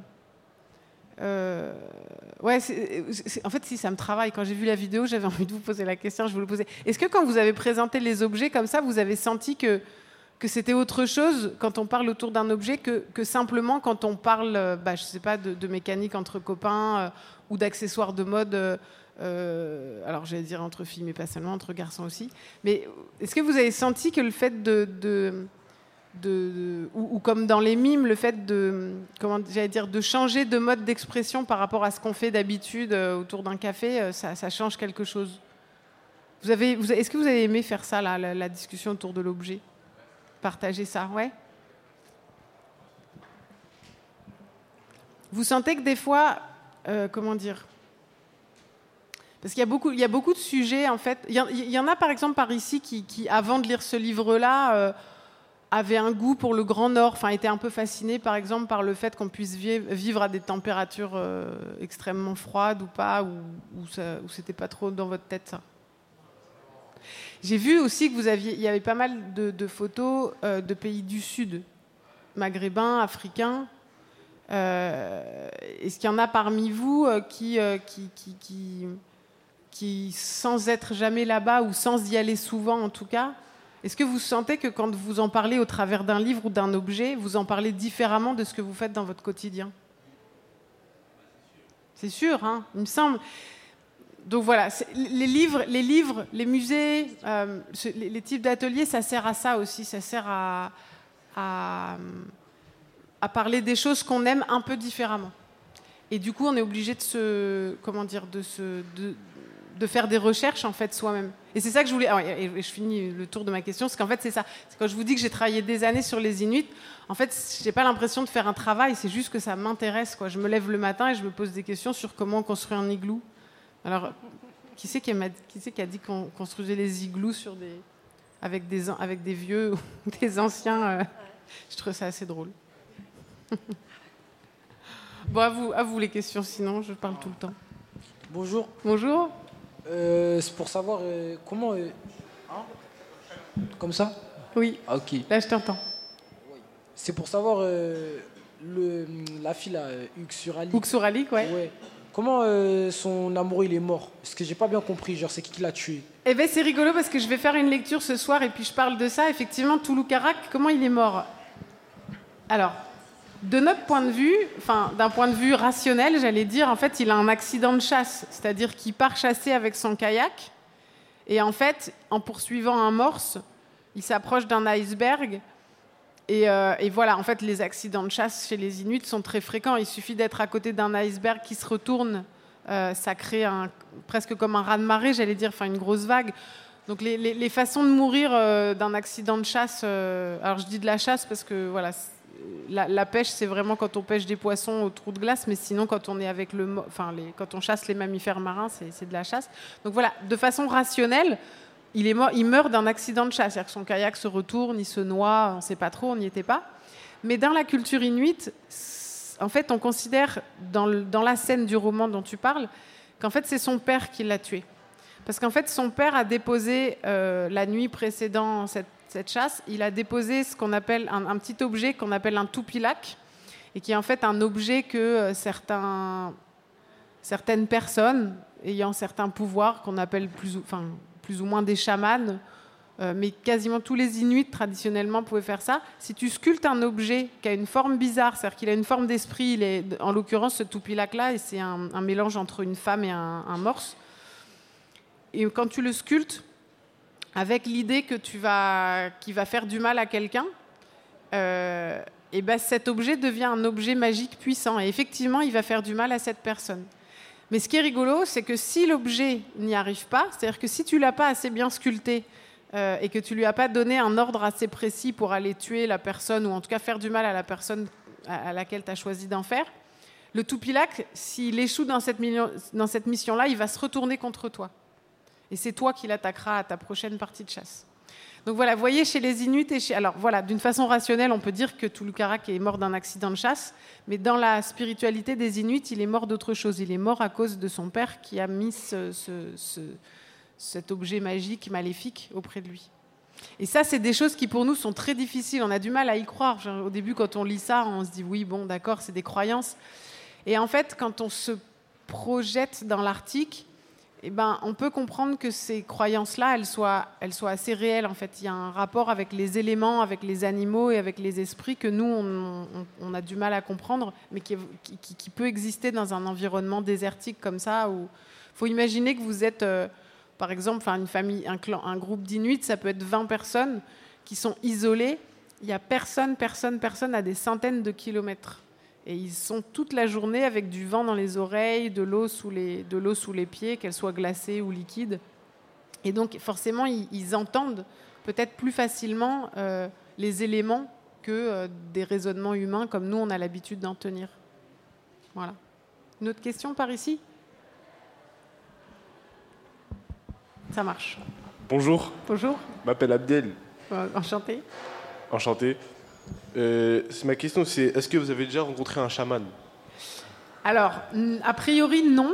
euh, ouais, c'est, c'est, en fait, si ça me travaille. Quand j'ai vu la vidéo, j'avais envie de vous poser la question. Je vous le posais. Est-ce que quand vous avez présenté les objets comme ça, vous avez senti que que c'était autre chose quand on parle autour d'un objet que, que simplement quand on parle, bah, je sais pas, de, de mécanique entre copains euh, ou d'accessoires de mode. Euh, Euh, alors j'allais dire entre filles, mais pas seulement, entre garçons aussi. Mais est-ce que vous avez senti que le fait de... de, de, de ou, ou comme dans les mimes, le fait de, comment, j'allais dire, de changer de mode d'expression par rapport à ce qu'on fait d'habitude euh, autour d'un café, euh, ça, ça change quelque chose. Vous avez, vous, est-ce que vous avez aimé faire ça, là, la, la discussion autour de l'objet? Partager ça, ouais? Vous sentez que des fois, euh, comment dire... Parce qu'il y a beaucoup, il y a beaucoup de sujets, en fait. Il y, il y en a, par exemple, par ici, qui, qui avant de lire ce livre-là, euh, avaient un goût pour le Grand Nord, enfin, étaient un peu fascinés, par exemple, par le fait qu'on puisse vivre à des températures euh, extrêmement froides ou pas, ou, ou, ça, ou c'était pas trop dans votre tête, ça. J'ai vu aussi que vous aviez, il y avait pas mal de, de photos euh, de pays du Sud, maghrébins, africains. Euh, est-ce qu'il y en a parmi vous euh, qui... Euh, qui, qui, qui qui, sans être jamais là-bas ou sans y aller souvent en tout cas, est-ce que vous sentez que quand vous en parlez au travers d'un livre ou d'un objet, vous en parlez différemment de ce que vous faites dans votre quotidien? C'est sûr, hein, il me semble. Donc voilà, les livres, les, livres, les musées, euh, les, les types d'ateliers, ça sert à ça aussi, ça sert à, à, à parler des choses qu'on aime un peu différemment. Et du coup, on est obligé de se, comment dire, de se... De, de faire des recherches en fait soi-même. Et c'est ça que je voulais... Ah ouais, et je finis le tour de ma question, parce qu'en fait c'est ça. C'est quand je vous dis que j'ai travaillé des années sur les Inuits, en fait j'ai pas l'impression de faire un travail, c'est juste que ça m'intéresse, quoi. Je me lève le matin et je me pose des questions sur comment on construit un igloo. Alors, qui c'est qui a, qui c'est qui a dit qu'on construisait les igloos sur des, avec, des, avec des vieux ou des anciens euh... Je trouve ça assez drôle. Bon, à vous, à vous les questions, sinon je parle tout le temps. Bonjour. Bonjour. Euh, c'est pour savoir euh, comment... Euh... Hein Comme ça? Oui. Ah, ok. Là, je t'entends. C'est pour savoir euh, le, la fille, là, Uxuralik. Uxuralik, ouais. ouais. Comment euh, son amoureux, il est mort? Parce que j'ai pas bien compris. Genre, c'est qui qui l'a tué? Eh bien, c'est rigolo parce que je vais faire une lecture ce soir et puis je parle de ça. Effectivement, Toulouse Carac, comment il est mort? Alors... De notre point de vue, enfin, d'un point de vue rationnel, j'allais dire, en fait, il a un accident de chasse. C'est-à-dire qu'il part chasser avec son kayak Et en fait, en poursuivant un morse, il s'approche d'un iceberg. Et, euh, et voilà, en fait, les accidents de chasse chez les Inuits sont très fréquents. Il suffit d'être à côté d'un iceberg qui se retourne. Euh, ça crée un, presque comme un raz-de-marée, j'allais dire, enfin une grosse vague. Donc les, les, les façons de mourir euh, d'un accident de chasse, euh, alors je dis de la chasse parce que voilà, la, la pêche, c'est vraiment quand on pêche des poissons au trou de glace, mais sinon quand on est avec le, enfin les, quand on chasse les mammifères marins, c'est, c'est de la chasse. Donc voilà, de façon rationnelle, il est mort, il meurt d'un accident de chasse, c'est-à-dire que son kayak se retourne, il se noie, on ne sait pas trop, on n'y était pas. Mais dans la culture inuite, en fait, on considère dans, le, dans la scène du roman dont tu parles qu'en fait c'est son père qui l'a tué. Parce qu'en fait, son père a déposé, euh, la nuit précédant cette, cette chasse, il a déposé ce qu'on appelle un, un petit objet qu'on appelle un tupilak, et qui est en fait un objet que euh, certains, certaines personnes ayant certains pouvoirs, qu'on appelle plus ou, enfin, plus ou moins des chamans, euh, mais quasiment tous les Inuits traditionnellement pouvaient faire ça. Si tu sculptes un objet qui a une forme bizarre, c'est-à-dire qu'il a une forme d'esprit, il est, en l'occurrence ce tupilak-là, et c'est un, un mélange entre une femme et un, un morse. Et quand tu le sculptes, avec l'idée que tu vas, qu'il va faire du mal à quelqu'un, euh, et ben cet objet devient un objet magique puissant. Et effectivement, il va faire du mal à cette personne. Mais ce qui est rigolo, c'est que si l'objet n'y arrive pas, c'est-à-dire que si tu ne l'as pas assez bien sculpté euh, et que tu ne lui as pas donné un ordre assez précis pour aller tuer la personne, ou en tout cas faire du mal à la personne à, à laquelle tu as choisi d'en faire, le tupilak, s'il échoue dans cette, million, dans cette mission-là, il va se retourner contre toi. Et c'est toi qui l'attaqueras à ta prochaine partie de chasse. Donc voilà, vous voyez, chez les Inuits, et chez... alors voilà, d'une façon rationnelle, on peut dire que Tulukarak est mort d'un accident de chasse, mais dans la spiritualité des Inuits, il est mort d'autre chose. Il est mort à cause de son père qui a mis ce, ce, ce, cet objet magique, maléfique, auprès de lui. Et ça, c'est des choses qui, pour nous, sont très difficiles. On a du mal à y croire. Genre, au début, quand on lit ça, on se dit, oui, bon, d'accord, c'est des croyances. Et en fait, quand on se projette dans l'Arctique, eh ben, on peut comprendre que ces croyances-là, elles soient, elles soient assez réelles. En fait, il y a un rapport avec les éléments, avec les animaux et avec les esprits que nous, on, on, on a du mal à comprendre, mais qui, qui, qui peut exister dans un environnement désertique comme ça. Il faut imaginer que vous êtes, euh, par exemple, une famille, un, clan, un groupe d'Inuits, ça peut être vingt personnes qui sont isolées. Il n'y a personne, personne, personne à des centaines de kilomètres. Et ils sont toute la journée avec du vent dans les oreilles, de l'eau sous les, de l'eau sous les pieds, qu'elle soit glacée ou liquide. Et donc, forcément, ils, ils entendent peut-être plus facilement euh, les éléments que euh, des raisonnements humains comme nous, on a l'habitude d'en tenir. Voilà. Une autre question par ici ? Ça marche. Bonjour. Bonjour. Je m'appelle Abdel. Euh, enchanté. Enchanté. Euh, ma question, c'est est-ce que vous avez déjà rencontré un chaman ? Alors, a priori, non.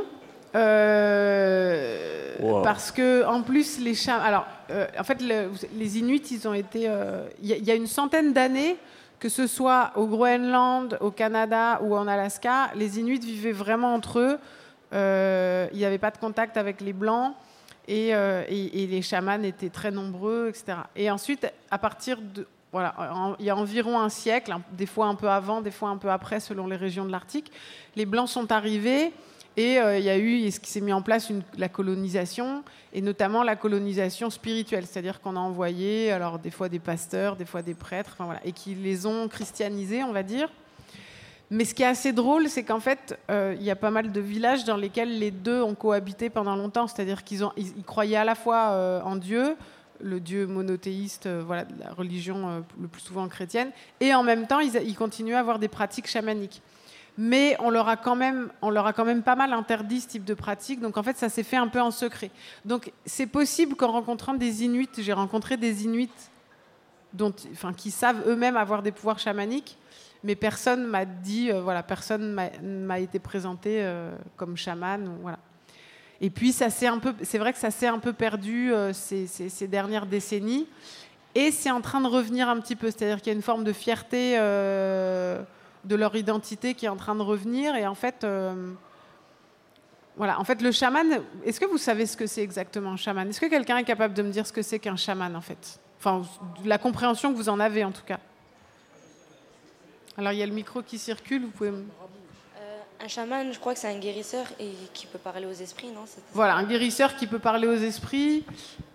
Euh, wow. Parce que, en plus, les chamans. Alors, euh, en fait, le, les Inuits, ils ont été. Il euh, y, y a une centaine d'années, que ce soit au Groenland, au Canada ou en Alaska, les Inuits vivaient vraiment entre eux. Euh, il n'y avait pas de contact avec les Blancs. Et, euh, et, et les chamans étaient très nombreux, et cetera. Et ensuite, à partir de. Voilà, il y a environ un siècle, des fois un peu avant, des fois un peu après, selon les régions de l'Arctique, les Blancs sont arrivés et euh, il y a eu ce qui s'est mis en place, une, la colonisation, et notamment la colonisation spirituelle, c'est-à-dire qu'on a envoyé, alors des fois des pasteurs, des fois des prêtres, enfin, voilà, et qui les ont christianisés, on va dire. Mais ce qui est assez drôle, c'est qu'en fait, euh, il y a pas mal de villages dans lesquels les deux ont cohabité pendant longtemps, c'est-à-dire qu'ils ont, ils, ils croyaient à la fois euh, en Dieu, le dieu monothéiste, euh, voilà, de la religion euh, le plus souvent chrétienne, et en même temps, ils, ils continuaient à avoir des pratiques chamaniques. Mais on leur a quand même, on leur a quand même pas mal interdit ce type de pratique, donc en fait, ça s'est fait un peu en secret. Donc, c'est possible qu'en rencontrant des Inuits, j'ai rencontré des Inuits dont, enfin, qui savent eux-mêmes avoir des pouvoirs chamaniques, mais personne m'a dit, euh, voilà, personne m'a, m'a été présenté euh, comme chaman, ou, voilà. Et puis, ça s'est un peu, c'est vrai que ça s'est un peu perdu euh, ces, ces, ces dernières décennies. Et c'est en train de revenir un petit peu. C'est-à-dire qu'il y a une forme de fierté euh, de leur identité qui est en train de revenir. Et en fait, euh, voilà. En fait, le chaman, est-ce que vous savez ce que c'est exactement un chaman ? Est-ce que quelqu'un est capable de me dire ce que c'est qu'un chaman, en fait ? Enfin, la compréhension que vous en avez, en tout cas. Alors, il y a le micro qui circule. Vous pouvez... Un chaman, je crois que c'est un guérisseur et qui peut parler aux esprits, non ? C'est... Voilà, un guérisseur qui peut parler aux esprits.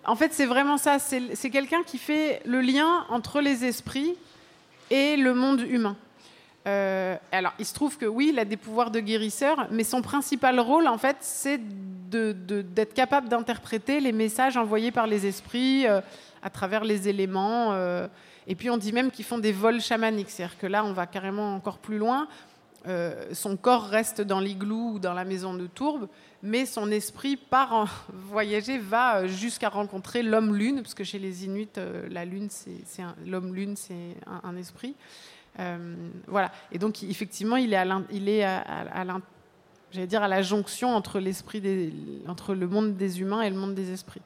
En fait, c'est vraiment ça. C'est, c'est quelqu'un qui fait le lien entre les esprits et le monde humain. Euh, alors, il se trouve que oui, il a des pouvoirs de guérisseur, mais son principal rôle, en fait, c'est de, de, d'être capable d'interpréter les messages envoyés par les esprits euh, à travers les éléments. Euh, et puis, on dit même qu'ils font des vols chamaniques. C'est-à-dire que là, on va carrément encore plus loin. Euh, son corps reste dans l'igloo ou dans la maison de Tourbe, mais son esprit part en voyager, va jusqu'à rencontrer l'homme-lune, parce que chez les Inuits, euh, la lune, c'est, c'est un, l'homme-lune, c'est un, un esprit. Euh, voilà. Et donc, effectivement, il est à, il est à, à, à, j'allais dire à la jonction entre l'esprit des, entre le monde des humains et le monde des esprits.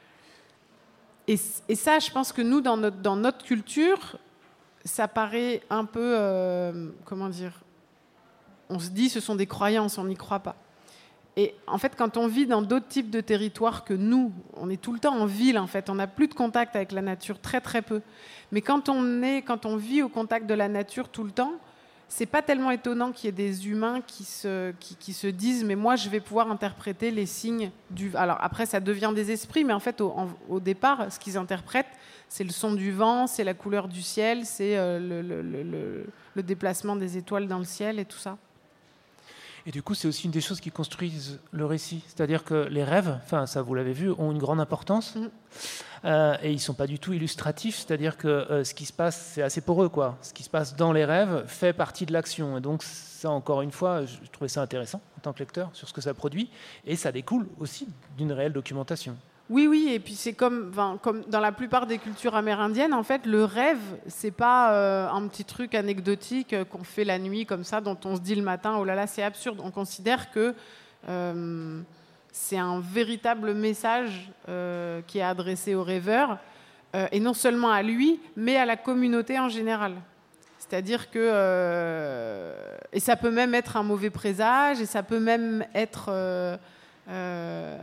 Et, et ça, je pense que nous, dans notre, dans notre culture, ça paraît un peu, euh, comment dire, on se dit, ce sont des croyances, on n'y croit pas. Et en fait, quand on vit dans d'autres types de territoires que nous, on est tout le temps en ville, en fait, on n'a plus de contact avec la nature, très très peu. Mais quand on est, quand on vit au contact de la nature tout le temps, c'est pas tellement étonnant qu'il y ait des humains qui se, qui, qui se disent, mais moi, je vais pouvoir interpréter les signes du. Alors après, ça devient des esprits, mais en fait, au, en, au départ, ce qu'ils interprètent, c'est le son du vent, c'est la couleur du ciel, c'est euh, le, le, le, le, le déplacement des étoiles dans le ciel et tout ça. Et du coup, c'est aussi une des choses qui construisent le récit. C'est-à-dire que les rêves, enfin, ça vous l'avez vu, ont une grande importance. Mmh. Euh, et ils ne sont pas du tout illustratifs. C'est-à-dire que euh, ce qui se passe, c'est assez poreux, quoi. Ce qui se passe dans les rêves fait partie de l'action. Et donc, ça, encore une fois, je trouvais ça intéressant en tant que lecteur sur ce que ça produit. Et ça découle aussi d'une réelle documentation. Oui, oui, et puis c'est comme, enfin, comme dans la plupart des cultures amérindiennes, en fait, le rêve, c'est pas euh, un petit truc anecdotique euh, qu'on fait la nuit comme ça, dont on se dit le matin, oh là là, c'est absurde. On considère que euh, c'est un véritable message euh, qui est adressé au rêveur, euh, et non seulement à lui, mais à la communauté en général. C'est-à-dire que... Euh, et ça peut même être un mauvais présage, et ça peut même être... Euh, euh,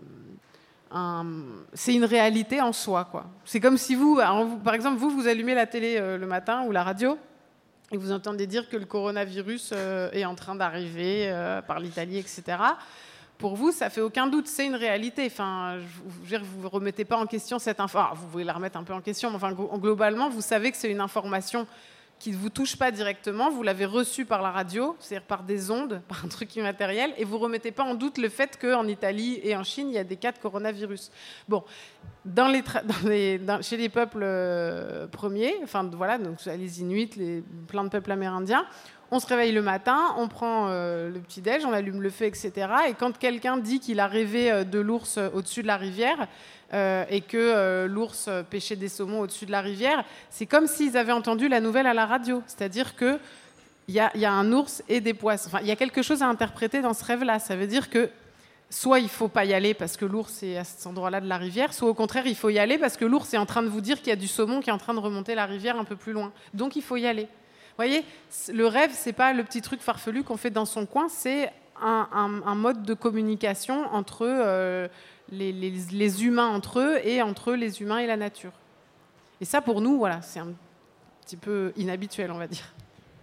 Un, c'est une réalité en soi, quoi. C'est comme si vous, alors vous, par exemple, vous, vous allumez la télé euh, le matin ou la radio et vous entendez dire que le coronavirus euh, est en train d'arriver euh, par l'Italie, et cetera. Pour vous, ça fait aucun doute, c'est une réalité. Enfin, je vous ne remettez pas en question cette info. Vous pouvez la remettre un peu en question, mais enfin, globalement, vous savez que c'est une information qui ne vous touche pas directement, vous l'avez reçu par la radio, c'est-à-dire par des ondes, par un truc immatériel, et vous ne remettez pas en doute le fait qu'en Italie et en Chine, il y a des cas de coronavirus. Bon, dans les tra- dans les, dans, chez les peuples euh, premiers, enfin voilà, donc les Inuits, les, plein de peuples amérindiens, on se réveille le matin, on prend euh, le petit-déj, on allume le feu, et cetera. Et quand quelqu'un dit qu'il a rêvé de l'ours au-dessus de la rivière, Euh, et que euh, l'ours pêchait des saumons au-dessus de la rivière, c'est comme s'ils avaient entendu la nouvelle à la radio. C'est-à-dire qu'il y a, y a un ours et des poissons. Enfin, il y a quelque chose à interpréter dans ce rêve-là. Ça veut dire que soit il ne faut pas y aller parce que l'ours est à cet endroit-là de la rivière, soit au contraire, il faut y aller parce que l'ours est en train de vous dire qu'il y a du saumon qui est en train de remonter la rivière un peu plus loin. Donc, il faut y aller. Vous voyez, le rêve, ce n'est pas le petit truc farfelu qu'on fait dans son coin, c'est un, un, un mode de communication entre... Euh, Les, les, les humains entre eux et entre les humains et la nature. Et ça, pour nous, voilà, c'est un petit peu inhabituel, on va dire. Oui ?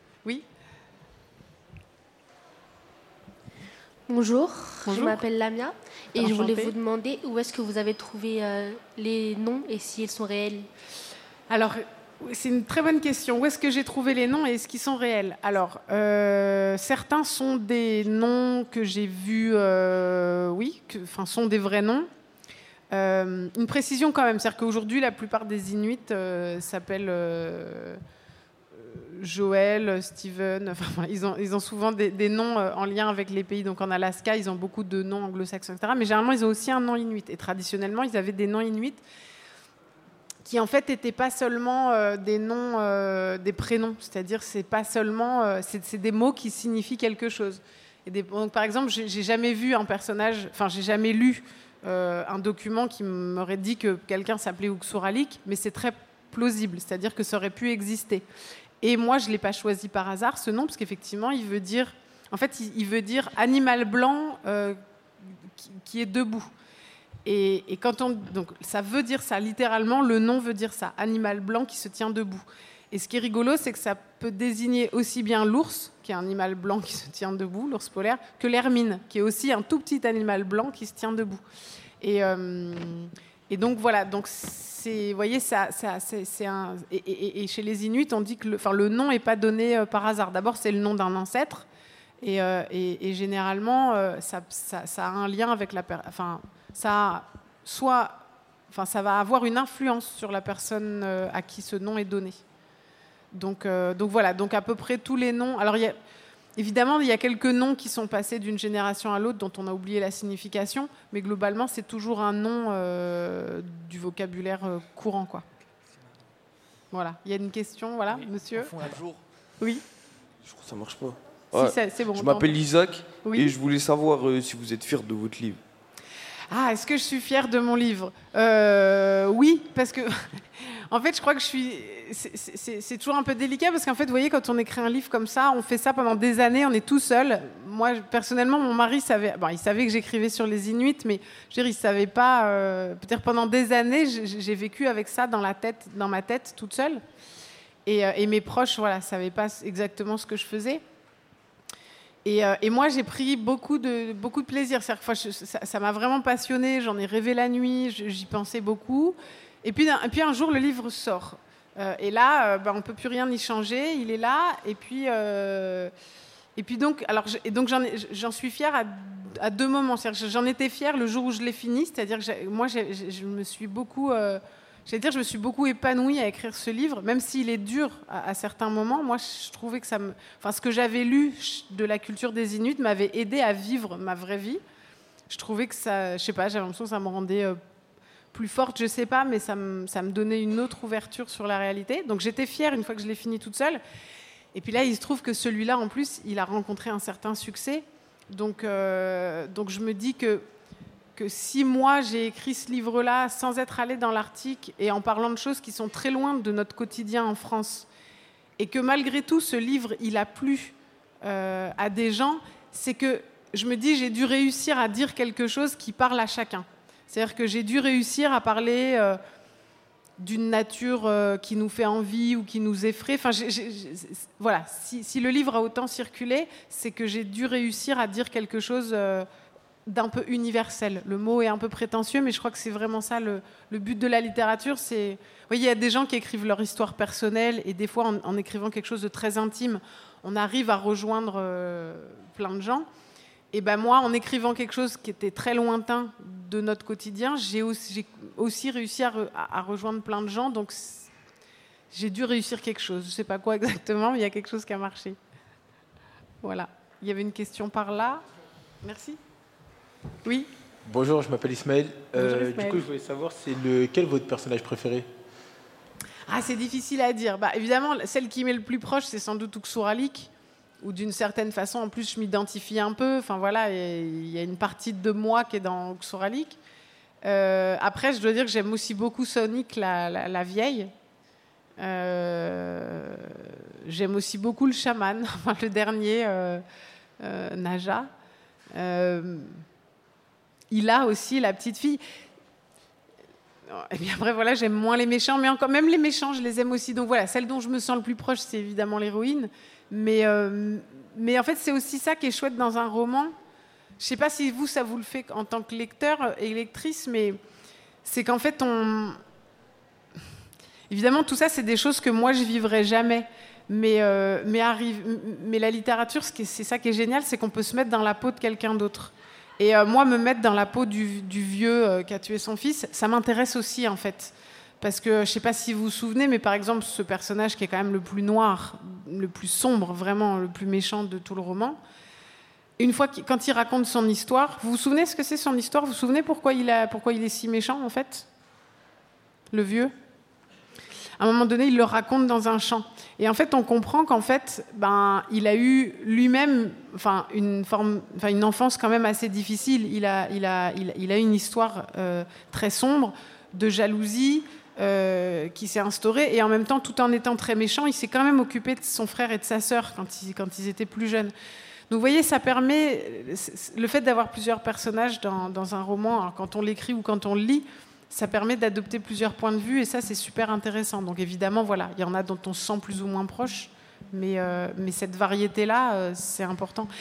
Bonjour, Bonjour. Je m'appelle Lamia et Enchantée. je voulais vous demander où est-ce que vous avez trouvé euh, les noms et si ils sont réels. Alors, c'est une très bonne question. Où est-ce que j'ai trouvé les noms et est-ce qu'ils sont réels ? Alors, euh, certains sont des noms que j'ai vus, euh, oui, que, enfin, sont des vrais noms. Euh, une précision quand même, c'est-à-dire qu'aujourd'hui, la plupart des Inuits euh, s'appellent euh, Joël, Steven. Enfin, ils ont, ils ont souvent des, des noms euh, en lien avec les pays. Donc, en Alaska, ils ont beaucoup de noms anglo-saxons, et cetera. Mais généralement, ils ont aussi un nom Inuit. Et traditionnellement, ils avaient des noms Inuits qui en fait n'étaient pas seulement euh, des noms, euh, des prénoms, c'est-à-dire c'est pas seulement, euh, c'est, c'est des mots qui signifient quelque chose. Et des, donc, par exemple, j'ai, j'ai jamais vu un personnage, enfin j'ai jamais lu euh, un document qui m'aurait dit que quelqu'un s'appelait Uksuralik, mais c'est très plausible, c'est-à-dire que ça aurait pu exister. Et moi, je l'ai pas choisi par hasard ce nom parce qu'effectivement, il veut dire, en fait, il, il veut dire animal blanc euh, qui, qui est debout. Et, et quand on, donc, ça veut dire ça, littéralement, le nom veut dire ça, animal blanc qui se tient debout. Et ce qui est rigolo, c'est que ça peut désigner aussi bien l'ours, qui est un animal blanc qui se tient debout, l'ours polaire, que l'hermine, qui est aussi un tout petit animal blanc qui se tient debout. Et, euh, Et donc voilà, donc c'est, vous voyez, ça, ça, c'est, c'est un, et, et, et chez les Inuits, on dit que le, enfin, le nom n'est pas donné euh, par hasard. D'abord, c'est le nom d'un ancêtre, et, euh, et, et généralement, euh, ça, ça, ça a un lien avec la, per- enfin, ça, a soit, enfin, ça va avoir une influence sur la personne euh, à qui ce nom est donné. Donc, euh, donc voilà, donc à peu près tous les noms. Alors il y a Évidemment, il y a quelques noms qui sont passés d'une génération à l'autre dont on a oublié la signification, mais globalement, c'est toujours un nom euh, du vocabulaire euh, courant, quoi. Voilà. Il y a une question, voilà, oui, monsieur. Bonjour. Oui. Je crois que ça marche pas. Si, Ouais. c'est, c'est bon. Je m'appelle Isaac oui. et je voulais savoir euh, si vous êtes fier de votre livre. Ah, est-ce que je suis fière de mon livre ? euh, Oui, parce que, en fait, je crois que je suis. C'est, c'est, c'est toujours un peu délicat parce qu'en fait, vous voyez, quand on écrit un livre comme ça, on fait ça pendant des années, on est tout seul. Moi, personnellement, mon mari savait. Bon, il savait que j'écrivais sur les Inuits, mais je veux dire, il savait pas. Euh, peut-être pendant des années, j'ai, j'ai vécu avec ça dans la tête, dans ma tête, toute seule. Et, euh, et mes proches, voilà, savaient pas exactement ce que je faisais. Et, euh, et moi, j'ai pris beaucoup de, beaucoup de plaisir. C'est-à-dire que, enfin, je, ça, ça m'a vraiment passionnée. J'en ai rêvé la nuit, je, j'y pensais beaucoup. Et puis, et puis un jour, le livre sort. Euh, et là, euh, bah, on ne peut plus rien y changer. Il est là. Et puis, euh, et puis donc, alors, je, et donc j'en, ai, j'en suis fière à, à deux moments. C'est-à-dire que j'en étais fière le jour où je l'ai fini. C'est-à-dire que j'ai, moi, j'ai, je me suis beaucoup... Euh, J'allais dire, je me suis beaucoup épanouie à écrire ce livre, même s'il est dur à, à certains moments. Moi, je trouvais que ça me... Enfin, ce que j'avais lu de la culture des Inuits m'avait aidé à vivre ma vraie vie. Je trouvais que ça... Je sais pas, j'avais l'impression que ça me rendait euh, plus forte, je sais pas, mais ça me, ça me donnait une autre ouverture sur la réalité. Donc, j'étais fière une fois que je l'ai fini toute seule. Et puis là, il se trouve que celui-là, en plus, il a rencontré un certain succès. Donc, euh, donc je me dis que... que si moi j'ai écrit ce livre-là sans être allée dans l'Arctique et en parlant de choses qui sont très loin de notre quotidien en France, et que malgré tout ce livre il a plu euh, à des gens, c'est que je me dis j'ai dû réussir à dire quelque chose qui parle à chacun. C'est-à-dire que j'ai dû réussir à parler euh, d'une nature euh, qui nous fait envie ou qui nous effraie. Enfin, j'ai, j'ai, j'ai, voilà. Si, si le livre a autant circulé, c'est que j'ai dû réussir à dire quelque chose euh, d'un peu universel. Le mot est un peu prétentieux, mais je crois que c'est vraiment ça le, le but de la littérature. C'est, vous voyez, il y a des gens qui écrivent leur histoire personnelle et des fois, en, en écrivant quelque chose de très intime, on arrive à rejoindre euh, plein de gens. Et ben moi, en écrivant quelque chose qui était très lointain de notre quotidien, j'ai aussi, j'ai aussi réussi à, re, à, à rejoindre plein de gens. Donc, j'ai dû réussir quelque chose. Je ne sais pas quoi exactement, mais il y a quelque chose qui a marché. Voilà. Il y avait une question par là. Merci. Oui. Bonjour, je m'appelle Ismaël. Bonjour, Euh, Ismaël. Du coup, je voulais savoir, c'est lequel votre personnage préféré? Ah, c'est difficile à dire. Bah, évidemment, celle qui m'est le plus proche, c'est sans doute Uksuralik, où d'une certaine façon, en plus, je m'identifie un peu. Enfin voilà, il y a une partie de moi qui est dans Uksuralik. Euh, après, je dois dire que j'aime aussi beaucoup Sonic, la, la, la vieille. Euh, j'aime aussi beaucoup le chaman, enfin, le dernier, euh, euh, Naja. Euh, il a aussi la petite fille. Et bien après, voilà, j'aime moins les méchants, mais encore, même les méchants, je les aime aussi. Donc voilà, celle dont je me sens le plus proche, c'est évidemment l'héroïne. Mais, euh, mais en fait, c'est aussi ça qui est chouette dans un roman. Je ne sais pas si vous, ça vous le fait en tant que lecteur et lectrice, mais c'est qu'en fait, on... Évidemment, tout ça, c'est des choses que moi, je ne vivrai jamais. Mais, euh, mais, arrive, mais la littérature, c'est ça qui est génial, c'est qu'on peut se mettre dans la peau de quelqu'un d'autre. Et euh, moi, me mettre dans la peau du, du vieux euh, qui a tué son fils, ça m'intéresse aussi, en fait. Parce que, je ne sais pas si vous vous souvenez, mais par exemple, ce personnage qui est quand même le plus noir, le plus sombre, vraiment le plus méchant de tout le roman, une fois qu'il, quand il raconte son histoire, vous vous souvenez ce que c'est son histoire? Vous vous souvenez pourquoi il, a, pourquoi il est si méchant, en fait? Le vieux? À un moment donné, il le raconte dans un chant. Et en fait, on comprend qu'en fait, ben, il a eu lui-même, enfin, une forme, enfin, une enfance quand même assez difficile. Il a, il a, il, il a une histoire euh, très sombre de jalousie euh, qui s'est instaurée. Et en même temps, tout en étant très méchant, il s'est quand même occupé de son frère et de sa sœur quand ils, quand ils étaient plus jeunes. Donc, vous voyez, ça permet, le fait d'avoir plusieurs personnages dans, dans un roman, alors quand on l'écrit ou quand on le lit, ça permet d'adopter plusieurs points de vue et ça, c'est super intéressant. Donc évidemment, voilà, il y en a dont on se sent plus ou moins proche, mais, euh, mais cette variété-là, euh, c'est important.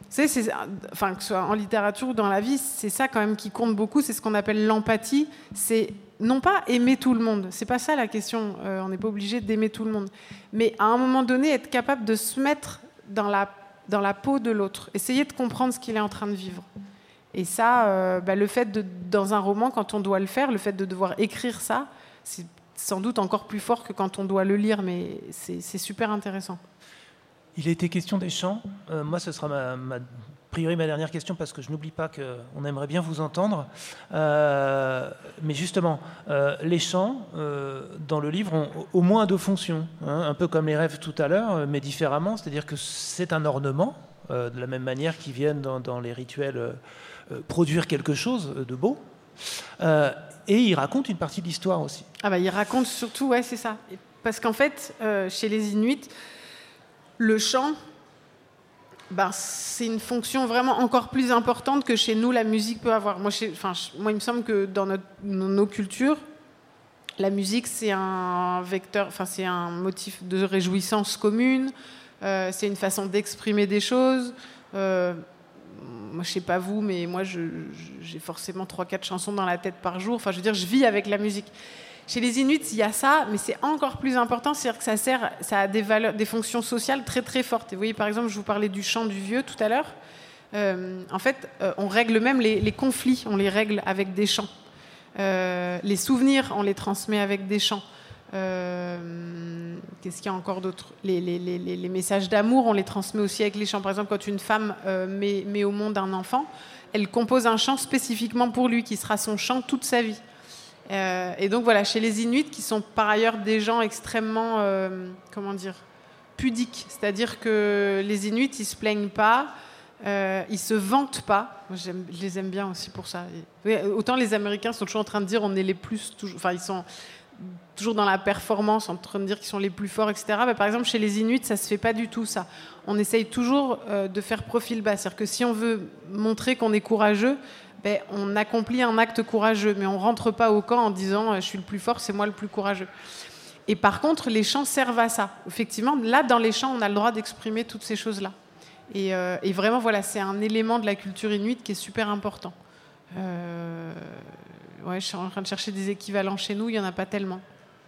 C'est, c'est, enfin, que ce soit en littérature ou dans la vie, c'est ça quand même qui compte beaucoup, c'est ce qu'on appelle l'empathie. C'est non pas aimer tout le monde, c'est pas ça la question, euh, on n'est pas obligé d'aimer tout le monde, mais à un moment donné, être capable de se mettre dans la, dans la peau de l'autre, essayer de comprendre ce qu'il est en train de vivre. Et ça, euh, bah, le fait de, dans un roman, quand on doit le faire, le fait de devoir écrire ça, c'est sans doute encore plus fort que quand on doit le lire, mais c'est, c'est super intéressant. Il a été question des chants. Euh, moi, ce sera ma, ma, priori ma dernière question parce que je n'oublie pas qu'on aimerait bien vous entendre. Euh, mais justement, euh, les chants, euh, dans le livre, ont au moins deux fonctions. Hein, un peu comme les rêves tout à l'heure, mais différemment. C'est-à-dire que c'est un ornement, euh, de la même manière qu'ils viennent dans, dans les rituels euh, produire quelque chose de beau. Euh, et ils racontent une partie de l'histoire aussi. Ah bah, ils racontent surtout, ouais, c'est ça. Parce qu'en fait, euh, chez les Inuits, le chant, ben, c'est une fonction vraiment encore plus importante que chez nous, la musique peut avoir. Moi, chez, enfin, moi il me semble que dans, notre, dans nos cultures, la musique, c'est un vecteur, enfin, c'est un motif de réjouissance commune, euh, c'est une façon d'exprimer des choses. Euh, moi, je sais pas vous, mais moi, je, j'ai forcément trois quatre chansons dans la tête par jour. Enfin, je veux dire, je vis avec la musique. Chez les Inuits, il y a ça, mais c'est encore plus important, c'est-à-dire que ça sert, ça a des valeurs, des fonctions sociales très très fortes. Et vous voyez, par exemple, je vous parlais du chant du vieux tout à l'heure. Euh, en fait, euh, on règle même les, les conflits, on les règle avec des chants. Euh, les souvenirs, on les transmet avec des chants. Euh, qu'est-ce qu'il y a encore d'autre ? les, les, les, les messages d'amour, on les transmet aussi avec les chants. Par exemple, quand une femme euh, met, met au monde un enfant, elle compose un chant spécifiquement pour lui, qui sera son chant toute sa vie. Euh, et donc voilà, chez les Inuits, qui sont par ailleurs des gens extrêmement, euh, comment dire, pudiques, c'est-à-dire que les Inuits, ils se plaignent pas, euh, ils se vantent pas. Moi, j'aime, je les aime bien aussi pour ça. Et, oui, autant les Américains sont toujours en train de dire on est les plus, toujours, enfin ils sont toujours dans la performance, en train de dire qu'ils sont les plus forts, et cetera. Mais par exemple, chez les Inuits, ça se fait pas du tout ça. On essaye toujours euh, de faire profil bas, c'est-à-dire que si on veut montrer qu'on est courageux, ben, on accomplit un acte courageux, mais on ne rentre pas au camp en disant « je suis le plus fort, c'est moi le plus courageux ». Et par contre, les chants servent à ça. Effectivement, là, dans les chants, on a le droit d'exprimer toutes ces choses-là. Et, euh, et vraiment, voilà, c'est un élément de la culture inuite qui est super important. Euh, ouais, je suis en train de chercher des équivalents chez nous, il n'y en a pas tellement.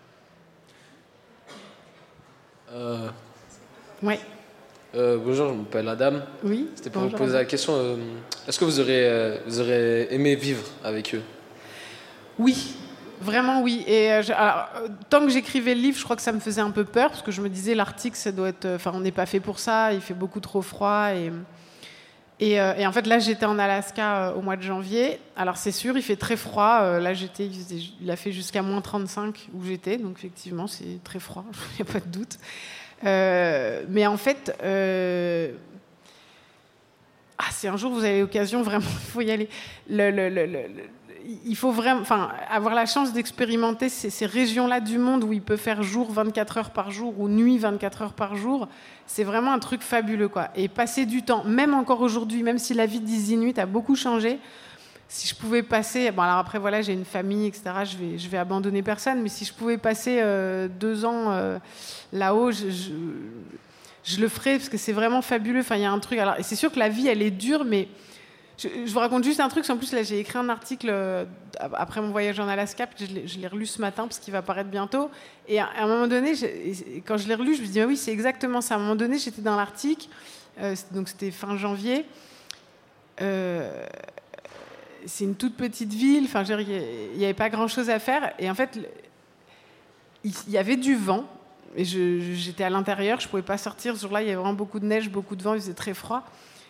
Euh... Ouais. Euh, bonjour, je m'appelle Adam. Oui. C'était pour bonjour, vous poser Adam. la question. Euh, est-ce que vous aurez, euh, vous aurez aimé vivre avec eux ? Oui, vraiment oui. Et euh, je, alors, euh, tant que j'écrivais le livre, je crois que ça me faisait un peu peur parce que je me disais l'Arctique, ça doit être, enfin, on n'est pas fait pour ça. Il fait beaucoup trop froid et et, euh, et en fait là, j'étais en Alaska euh, au mois de janvier. Alors c'est sûr, il fait très froid. Euh, là, j'étais, il a fait jusqu'à moins trente-cinq où j'étais, donc effectivement, c'est très froid. Il n'y a pas de doute. Euh, mais en fait, euh... ah, si un jour vous avez l'occasion, vraiment, il faut y aller. Le, le, le, le, il faut vraiment, enfin, avoir la chance d'expérimenter ces, ces régions-là du monde où il peut faire jour vingt-quatre heures par jour ou nuit vingt-quatre heures par jour. C'est vraiment un truc fabuleux, quoi. Et passer du temps, même encore aujourd'hui, même si la vie des Inuits a beaucoup changé. Si je pouvais passer, bon alors après voilà, j'ai une famille, et cetera. Je vais, je vais abandonner personne, mais si je pouvais passer euh, deux ans euh, là-haut, je, je, je le ferais parce que c'est vraiment fabuleux. Enfin, il y a un truc. Alors, et c'est sûr que la vie, elle est dure, mais je, je vous raconte juste un truc. En plus, là, j'ai écrit un article euh, après mon voyage en Alaska, puis je l'ai, je l'ai relu ce matin parce qu'il va paraître bientôt. Et à, à un moment donné, quand je l'ai relu, je me suis dit ah oui, c'est exactement ça. À un moment donné, j'étais dans l'Arctique, euh, donc c'était fin janvier. Euh, c'est une toute petite ville, enfin, il n'y avait pas grand-chose à faire. Et en fait, il y avait du vent. Et je, j'étais à l'intérieur, je ne pouvais pas sortir. Ce jour-là, il y avait vraiment beaucoup de neige, beaucoup de vent, il faisait très froid.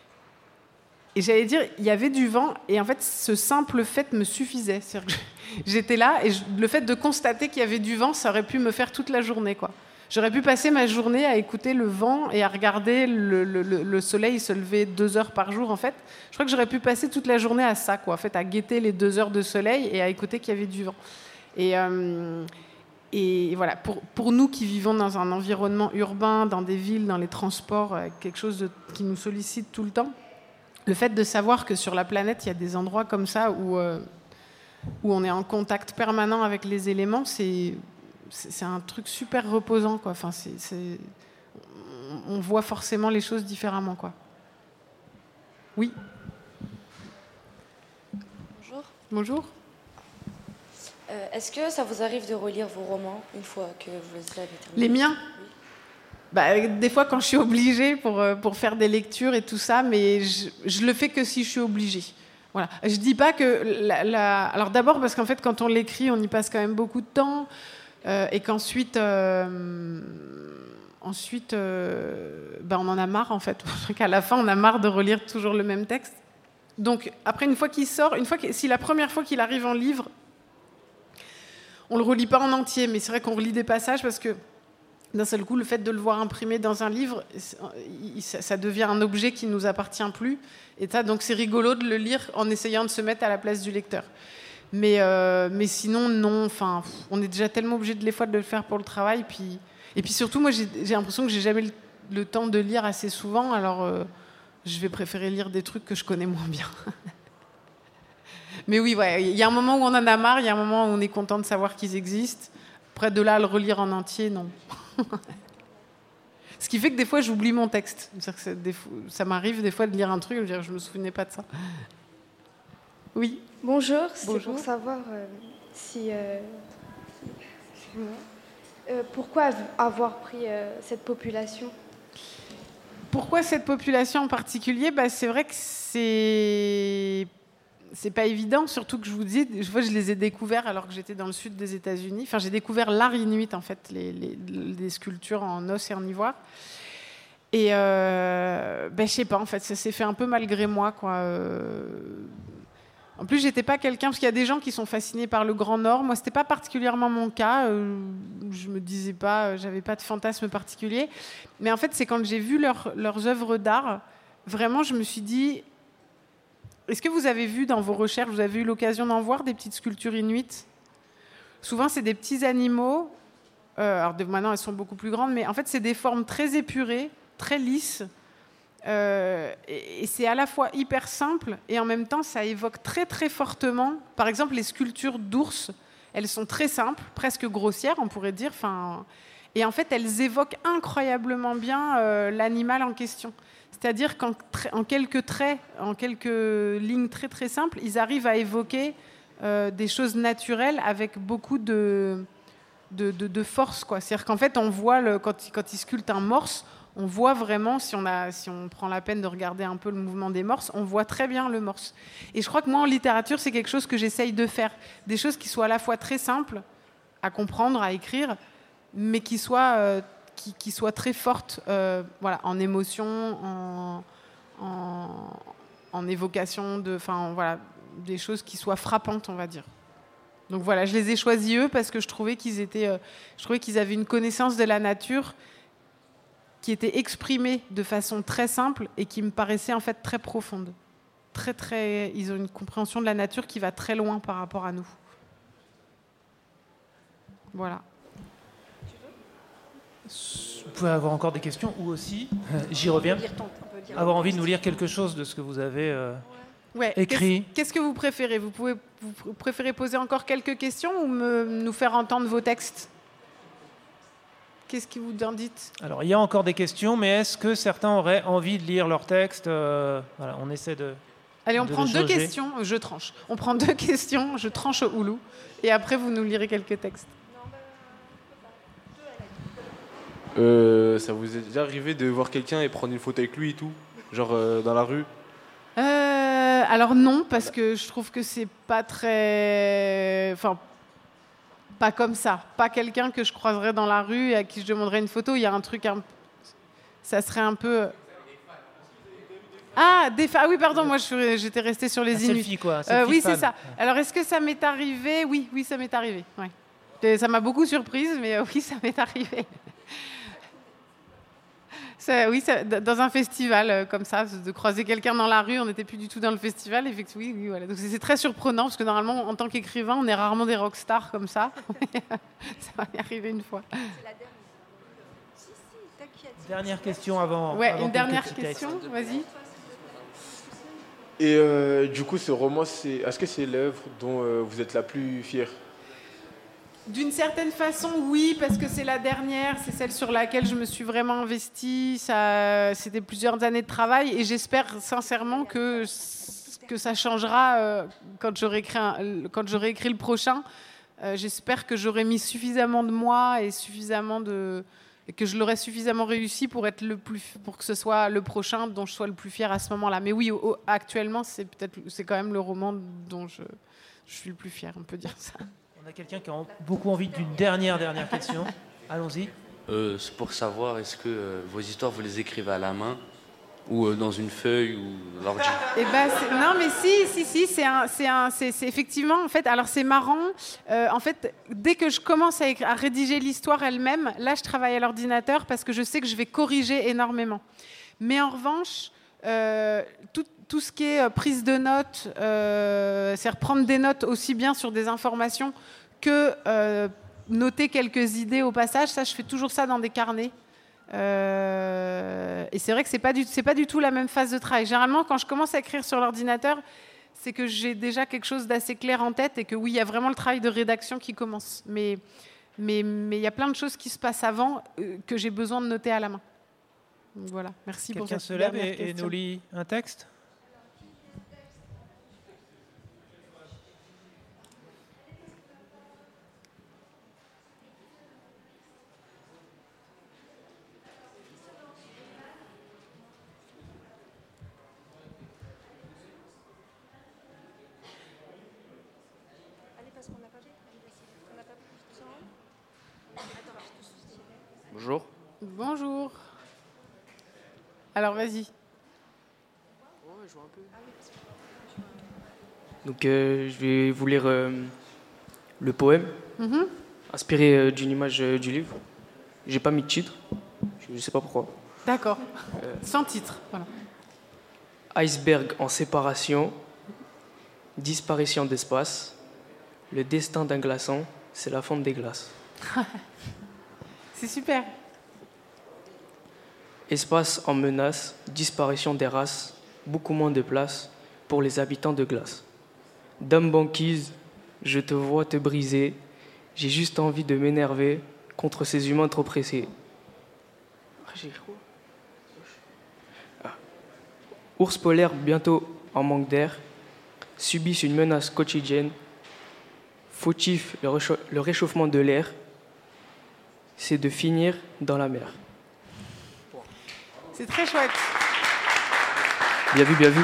Et j'allais dire, il y avait du vent. Et en fait, ce simple fait me suffisait. C'est-à-dire que j'étais là, et je, le fait de constater qu'il y avait du vent, ça aurait pu me faire toute la journée, quoi. J'aurais pu passer ma journée à écouter le vent et à regarder le, le, le soleil se lever deux heures par jour, en fait. Je crois que j'aurais pu passer toute la journée à ça, quoi, en fait, à guetter les deux heures de soleil et à écouter qu'il y avait du vent. Et, euh, et voilà, pour, pour nous qui vivons dans un environnement urbain, dans des villes, dans les transports, quelque chose de, qui nous sollicite tout le temps, le fait de savoir que sur la planète, il y a des endroits comme ça où, euh, où on est en contact permanent avec les éléments, c'est... c'est un truc super reposant, quoi. Enfin, c'est, c'est... on voit forcément les choses différemment, quoi. Oui. Bonjour. Bonjour. Euh, Est-ce que ça vous arrive de relire vos romans une fois que vous les avez terminés? Les miens? Bah, des fois, quand je suis obligée pour, euh, pour faire des lectures et tout ça, mais je, je le fais que si je suis obligée. Voilà. Je dis pas que... La, la... Alors d'abord, parce qu'en fait, quand on l'écrit, on y passe quand même beaucoup de temps, euh, et qu'ensuite... Euh, ensuite, euh, bah, on en a marre, en fait. Qu'à la fin, on a marre de relire toujours le même texte. Donc, après, une fois qu'il sort, une fois que, si la première fois qu'il arrive en livre, on le relit pas en entier, mais c'est vrai qu'on relit des passages parce que d'un seul coup, le fait de le voir imprimé dans un livre, ça devient un objet qui ne nous appartient plus. Et ça, donc c'est rigolo de le lire en essayant de se mettre à la place du lecteur. Mais, euh, mais sinon, non. Enfin, on est déjà tellement obligé de les fois de le faire pour le travail. Puis, et puis surtout, moi, j'ai l'impression que j'ai jamais le, le temps de lire assez souvent. Alors, euh, je vais préférer lire des trucs que je connais moins bien. Mais oui, ouais, il y a un moment où on en a marre, il y a un moment où on est content de savoir qu'ils existent. Après, de là à le relire en entier, non. Ce qui fait que des fois, j'oublie mon texte. Que ça, des fois, ça m'arrive des fois de lire un truc et de dire je me souvenais pas de ça. Oui. Bonjour, c'est Bonjour. pour savoir euh, si... Euh, euh, pourquoi avoir pris euh, cette population? Pourquoi cette population en particulier? Bah, c'est vrai que c'est... C'est pas évident, surtout que je vous dis, je vois, je les ai découverts alors que j'étais dans le sud des États-Unis. Enfin, j'ai découvert l'art inuit, en fait, les, les, les sculptures en os et en ivoire. Et euh, ben, je sais pas, en fait, ça s'est fait un peu malgré moi, quoi. Euh, en plus, j'étais pas quelqu'un, parce qu'il y a des gens qui sont fascinés par le Grand Nord. Moi, c'était pas particulièrement mon cas. Euh, je me disais pas, j'avais pas de fantasme particulier. Mais en fait, c'est quand j'ai vu leur, leurs œuvres d'art, vraiment, je me suis dit. Est-ce que vous avez vu dans vos recherches, vous avez eu l'occasion d'en voir des petites sculptures inuites? Souvent, c'est des petits animaux. Euh, alors maintenant, elles sont beaucoup plus grandes, mais en fait, c'est des formes très épurées, très lisses. Euh, et et c'est à la fois hyper simple et en même temps, ça évoque très, très fortement. Par exemple, les sculptures d'ours, elles sont très simples, presque grossières, on pourrait dire. Enfin, et en fait, elles évoquent incroyablement bien euh, l'animal en question. C'est-à-dire qu'en en quelques traits, en quelques lignes très très simples, ils arrivent à évoquer euh, des choses naturelles avec beaucoup de, de, de, de force, quoi. C'est-à-dire qu'en fait, on voit, le, quand, quand ils sculptent un morse, on voit vraiment, si on, a, si on prend la peine de regarder un peu le mouvement des morses, on voit très bien le morse. Et je crois que moi, en littérature, c'est quelque chose que j'essaye de faire. Des choses qui soient à la fois très simples à comprendre, à écrire, mais qui soient... Euh, Qui, qui soit très forte euh, voilà, en émotion, en, en, en évocation, de, enfin, voilà, des choses qui soient frappantes, on va dire. Donc voilà, je les ai choisis eux parce que je trouvais qu'ils étaient, euh, je trouvais qu'ils avaient une connaissance de la nature qui était exprimée de façon très simple et qui me paraissait en fait très profonde. Très, très, ils ont une compréhension de la nature qui va très loin par rapport à nous. Voilà. Vous pouvez avoir encore des questions ou aussi, euh, j'y reviens, avoir envie de nous lire quelque chose de ce que vous avez euh, ouais. écrit. Qu'est-ce, qu'est-ce que vous préférez? Vous pouvez, vous préférez poser encore quelques questions ou me, nous faire entendre vos textes? Qu'est-ce que vous en dites? Alors, il y a encore des questions, mais est-ce que certains auraient envie de lire leurs textes? euh, Voilà, on essaie de... Allez, on de prend deux jauger. questions, je tranche. On prend deux questions, je tranche au houlou, et après vous nous lirez quelques textes. Euh, ça vous est déjà arrivé de voir quelqu'un et prendre une photo avec lui et tout? Genre euh, dans la rue? Euh, alors non, parce que je trouve que c'est pas très... Enfin, pas comme ça. Pas quelqu'un que je croiserais dans la rue et à qui je demanderais une photo. Il y a un truc... Un... Ça serait un peu... Ah, des fa... ah oui, pardon, moi je- j'étais restée sur les Un Inuits. selfie, quoi, un Euh, selfie oui, fan. c'est ça. Alors, est-ce que ça m'est arrivé? Oui, oui, ça m'est arrivé. Ouais. Et ça m'a beaucoup surprise, mais euh, oui, ça m'est arrivé. Ça, oui, ça, d- dans un festival euh, comme ça, de croiser quelqu'un dans la rue, on n'était plus du tout dans le festival. Effectivement, oui, oui, voilà. Donc c'est c'est très surprenant parce que normalement, en tant qu'écrivain, on est rarement des rockstars comme ça. Ça m'est arrivé une fois. Dernière question avant. Ouais, avant une quelques dernière petits question, textes. vas-y. Et euh, du coup, ce roman, c'est, est-ce que c'est l'œuvre dont euh, vous êtes la plus fière? D'une certaine façon, oui, parce que c'est la dernière, c'est celle sur laquelle je me suis vraiment investie. Ça, c'était plusieurs années de travail et j'espère sincèrement que, que ça changera euh, quand j'aurai écrit, un, quand j'aurai écrit le prochain. Euh, j'espère que j'aurai mis suffisamment de moi et suffisamment de et que je l'aurai suffisamment réussi pour être le plus, pour que ce soit le prochain dont je sois le plus fière à ce moment-là. Mais oui, au, actuellement, c'est peut-être, c'est quand même le roman dont je, je suis le plus fière. On peut dire ça. On a quelqu'un qui a beaucoup envie d'une dernière, dernière question. Allons-y. Euh, c'est pour savoir, est-ce que euh, vos histoires, vous les écrivez à la main ou euh, dans une feuille ou l'ordi? Eh ben, non, mais si, si, si, c'est un, c'est un, c'est, c'est effectivement, en fait, alors c'est marrant. Euh, en fait, dès que je commence à, écrire, à rédiger l'histoire elle-même, là, je travaille à l'ordinateur parce que je sais que je vais corriger énormément. Mais en revanche, euh, tout, tout ce qui est prise de notes, euh, c'est reprendre des notes aussi bien sur des informations que euh, noter quelques idées au passage. Ça, je fais toujours ça dans des carnets. Euh, et c'est vrai que c'est pas du, c'est pas du tout la même phase de travail. Généralement, quand je commence à écrire sur l'ordinateur, c'est que j'ai déjà quelque chose d'assez clair en tête et que oui, il y a vraiment le travail de rédaction qui commence. Mais mais mais il y a plein de choses qui se passent avant euh, que j'ai besoin de noter à la main. Donc voilà. Merci pour cette Quelqu'un se lève dernière et, et question. nous lit un texte. Bonjour. Bonjour. Alors vas-y. Donc euh, je vais vous lire euh, le poème, Mhm. inspiré euh, d'une image euh, du livre. J'ai pas mis de titre, je ne sais pas pourquoi. D'accord. Euh, Sans titre. Voilà. Iceberg en séparation, disparition d'espace. Le destin d'un glaçon, c'est la fonte des glaces. C'est super. Espace en menace, disparition des races, beaucoup moins de place pour les habitants de glace. Dame banquise, je te vois te briser, j'ai juste envie de m'énerver contre ces humains trop pressés. Ah, j'ai écrit quoi ? Ah. Ours polaire bientôt en manque d'air, subissent une menace quotidienne, fautif le, réchauffe- le réchauffement de l'air, c'est de finir dans la mer. C'est très chouette. Bien vu, bien vu.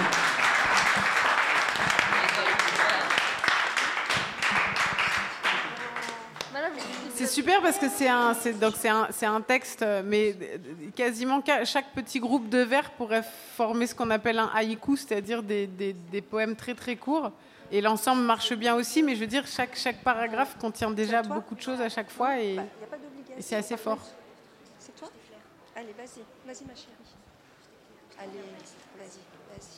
C'est super parce que c'est un, c'est, donc c'est un, c'est un texte, euh, mais quasiment ca- chaque petit groupe de vers pourrait former ce qu'on appelle un haïku, c'est-à-dire des, des, des poèmes très très courts. Et l'ensemble marche bien aussi, mais je veux dire, chaque, chaque paragraphe contient déjà beaucoup de choses à chaque fois et, et c'est assez fort. C'est toi ? Allez, vas-y, vas-y ma chérie. Allez, vas-y, vas-y.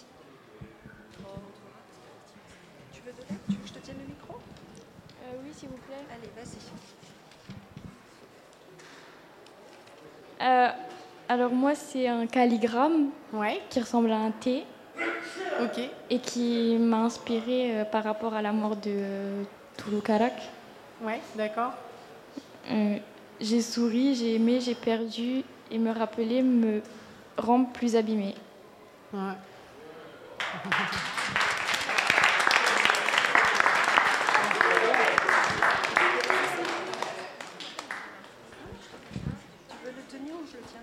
Tu veux de l'aide ? Tu veux que je te tienne le micro ? Euh, oui, s'il vous plaît. Allez, vas-y. Euh, alors moi, c'est un calligramme ouais. qui ressemble à un T. Ok. Et qui m'a inspiré euh, par rapport à la mort de euh, Toulou Karak. Ouais, d'accord. Euh, j'ai souri, j'ai aimé, j'ai perdu, et me rappeler me rend plus abîmée. Ouais. Tu veux le tenir ou je le tiens ?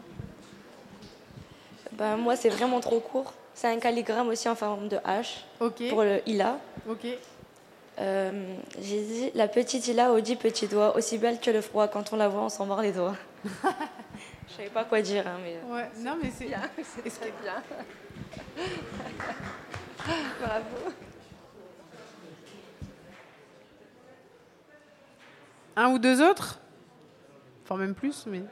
Ben, moi, c'est vraiment trop court. C'est un calligramme aussi en forme de H Ok. pour le Ila. Ok. Euh, j'ai dit la petite Ila aux dix petits doigts, aussi belle que le froid. Quand on la voit, on s'en mord les doigts. Je savais pas quoi dire, hein, mais. Ouais, non, mais c'est bien. C'est très bien. Bravo. Un ou deux autres ? Enfin, même plus, mais.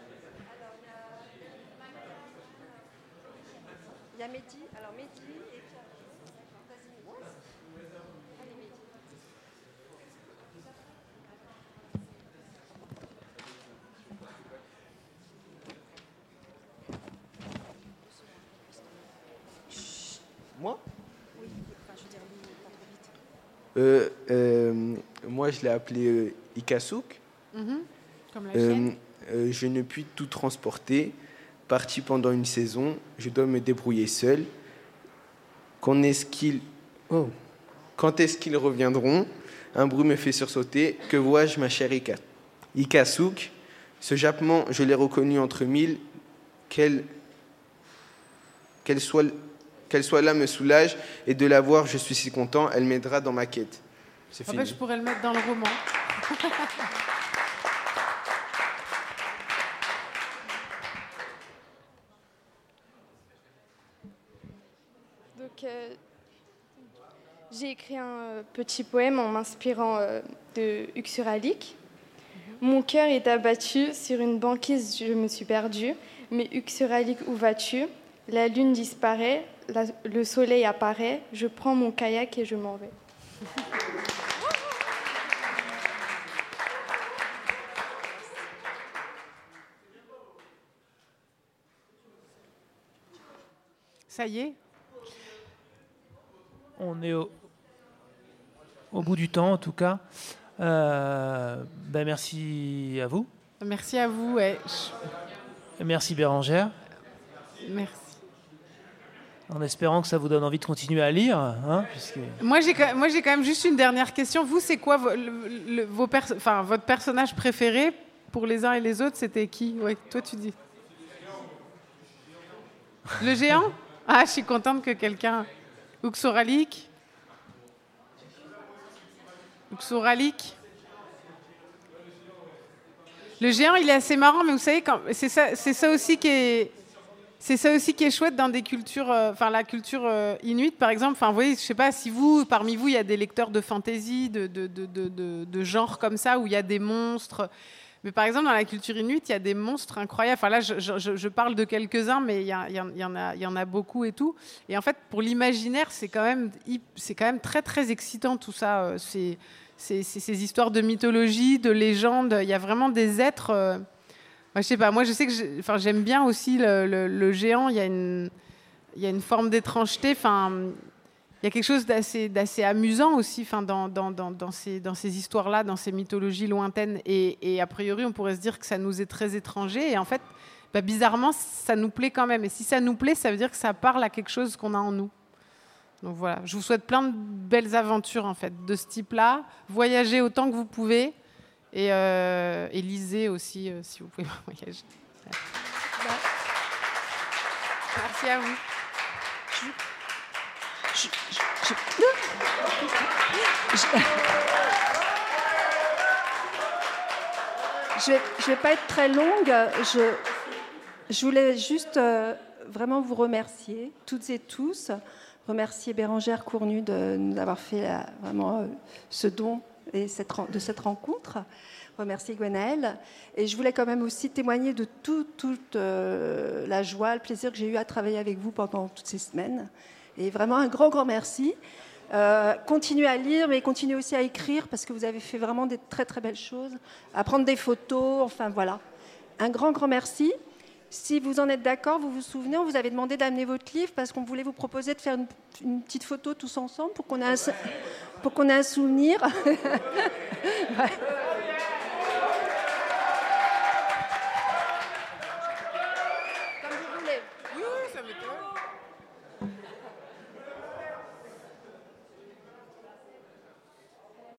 Il y a Mehdi. Alors Mehdi et puis après. Vas-y. Allez Mehdi. Moi ? Oui, enfin je veux dire lui, pas trop vite. Euh, euh, moi, je l'ai appelé euh, Ikasuk. Mhm. Comme la Euh, chienne. euh, je ne puis tout transporter. Parti pendant une saison, je dois me débrouiller seul. Quand est-ce qu'ils oh. Quand est-ce qu'ils reviendront? Un bruit me fait sursauter. Que vois-je, ma chère Ika Ikasuk? Ce jappement, je l'ai reconnu entre mille. Qu'elle qu'elle soit, qu'elle soit là me soulage. Et de la voir, je suis si content. Elle m'aidera dans ma quête. C'est En fini. fait, je pourrais le mettre dans le roman. Donc, euh, j'ai écrit un euh, petit poème en m'inspirant euh, de Uxuralik. Mon cœur est abattu, sur une banquise je me suis perdue. Mais Uxuralik, où vas-tu? La lune disparaît, la- le soleil apparaît. Je prends mon kayak et je m'en vais. Ça y est. On est au, au bout du temps, en tout cas. Euh, ben merci à vous. Merci à vous. Ouais. Et merci Bérangère. Merci. En espérant que ça vous donne envie de continuer à lire. Hein, puisque... Moi, j'ai quand, moi, j'ai quand même juste une dernière question. Vous, c'est quoi vo- le- le- vos pers- enfin, votre personnage préféré pour les uns et les autres? C'était qui? Ouais, toi, tu dis. Le géant? Ah, je suis contente que quelqu'un... Uxuralik? Uxuralik? Le géant, il est assez marrant, mais vous savez, quand... c'est ça, c'est ça aussi qui est... C'est ça aussi qui est chouette dans des cultures, euh, enfin la culture euh, inuite par exemple. Enfin, vous voyez, je sais pas si vous, parmi vous, il y a des lecteurs de fantasy, de, de, de, de, de, de genres comme ça, où il y a des monstres. Mais par exemple, dans la culture inuite, il y a des monstres incroyables. Enfin là, je, je, je parle de quelques-uns, mais il y, a, il, y en, il, y en a, il y en a beaucoup et tout. Et en fait, pour l'imaginaire, c'est quand même, c'est quand même très très excitant tout ça. C'est, c'est, c'est ces histoires de mythologie, de légendes. Il y a vraiment des êtres. Euh, Moi, je sais pas. Moi, je sais que j'ai- enfin, j'aime bien aussi le, le- le géant. Il y a une, il y a une forme d'étrangeté. Enfin, il y a quelque chose d'assez, d'assez amusant aussi. Enfin, dans, dans, dans, dans ces, dans ces histoires-là, dans ces mythologies lointaines. Et, et a priori, on pourrait se dire que ça nous est très étranger. Et en fait, bah, bizarrement, ça nous plaît quand même. Et si ça nous plaît, ça veut dire que ça parle à quelque chose qu'on a en nous. Donc voilà. Je vous souhaite plein de belles aventures en fait de ce type-là. Voyagez autant que vous pouvez. Et, euh, et lisez aussi, euh, si vous pouvez voyager. Merci à vous. Je, je, je, je vais, je vais pas être très longue. Je, je voulais juste euh, vraiment vous remercier, toutes et tous. Remercier Bérangère Cournu de nous avoir fait euh, vraiment euh, ce don et cette, ren- de cette rencontre. Remercier Gwenaëlle. Et je voulais quand même aussi témoigner de tout- toute euh, la joie, le plaisir que j'ai eu à travailler avec vous pendant toutes ces semaines. Et vraiment un grand, grand merci. Euh, continuez à lire, mais continuez aussi à écrire, parce que vous avez fait vraiment des très, très belles choses. À prendre des photos, enfin voilà. Un grand, grand merci. Si vous en êtes d'accord, vous vous souvenez, on vous avait demandé d'amener votre livre, parce qu'on voulait vous proposer de faire une, une petite photo tous ensemble, pour qu'on ait un, pour qu'on ait un souvenir. Ouais.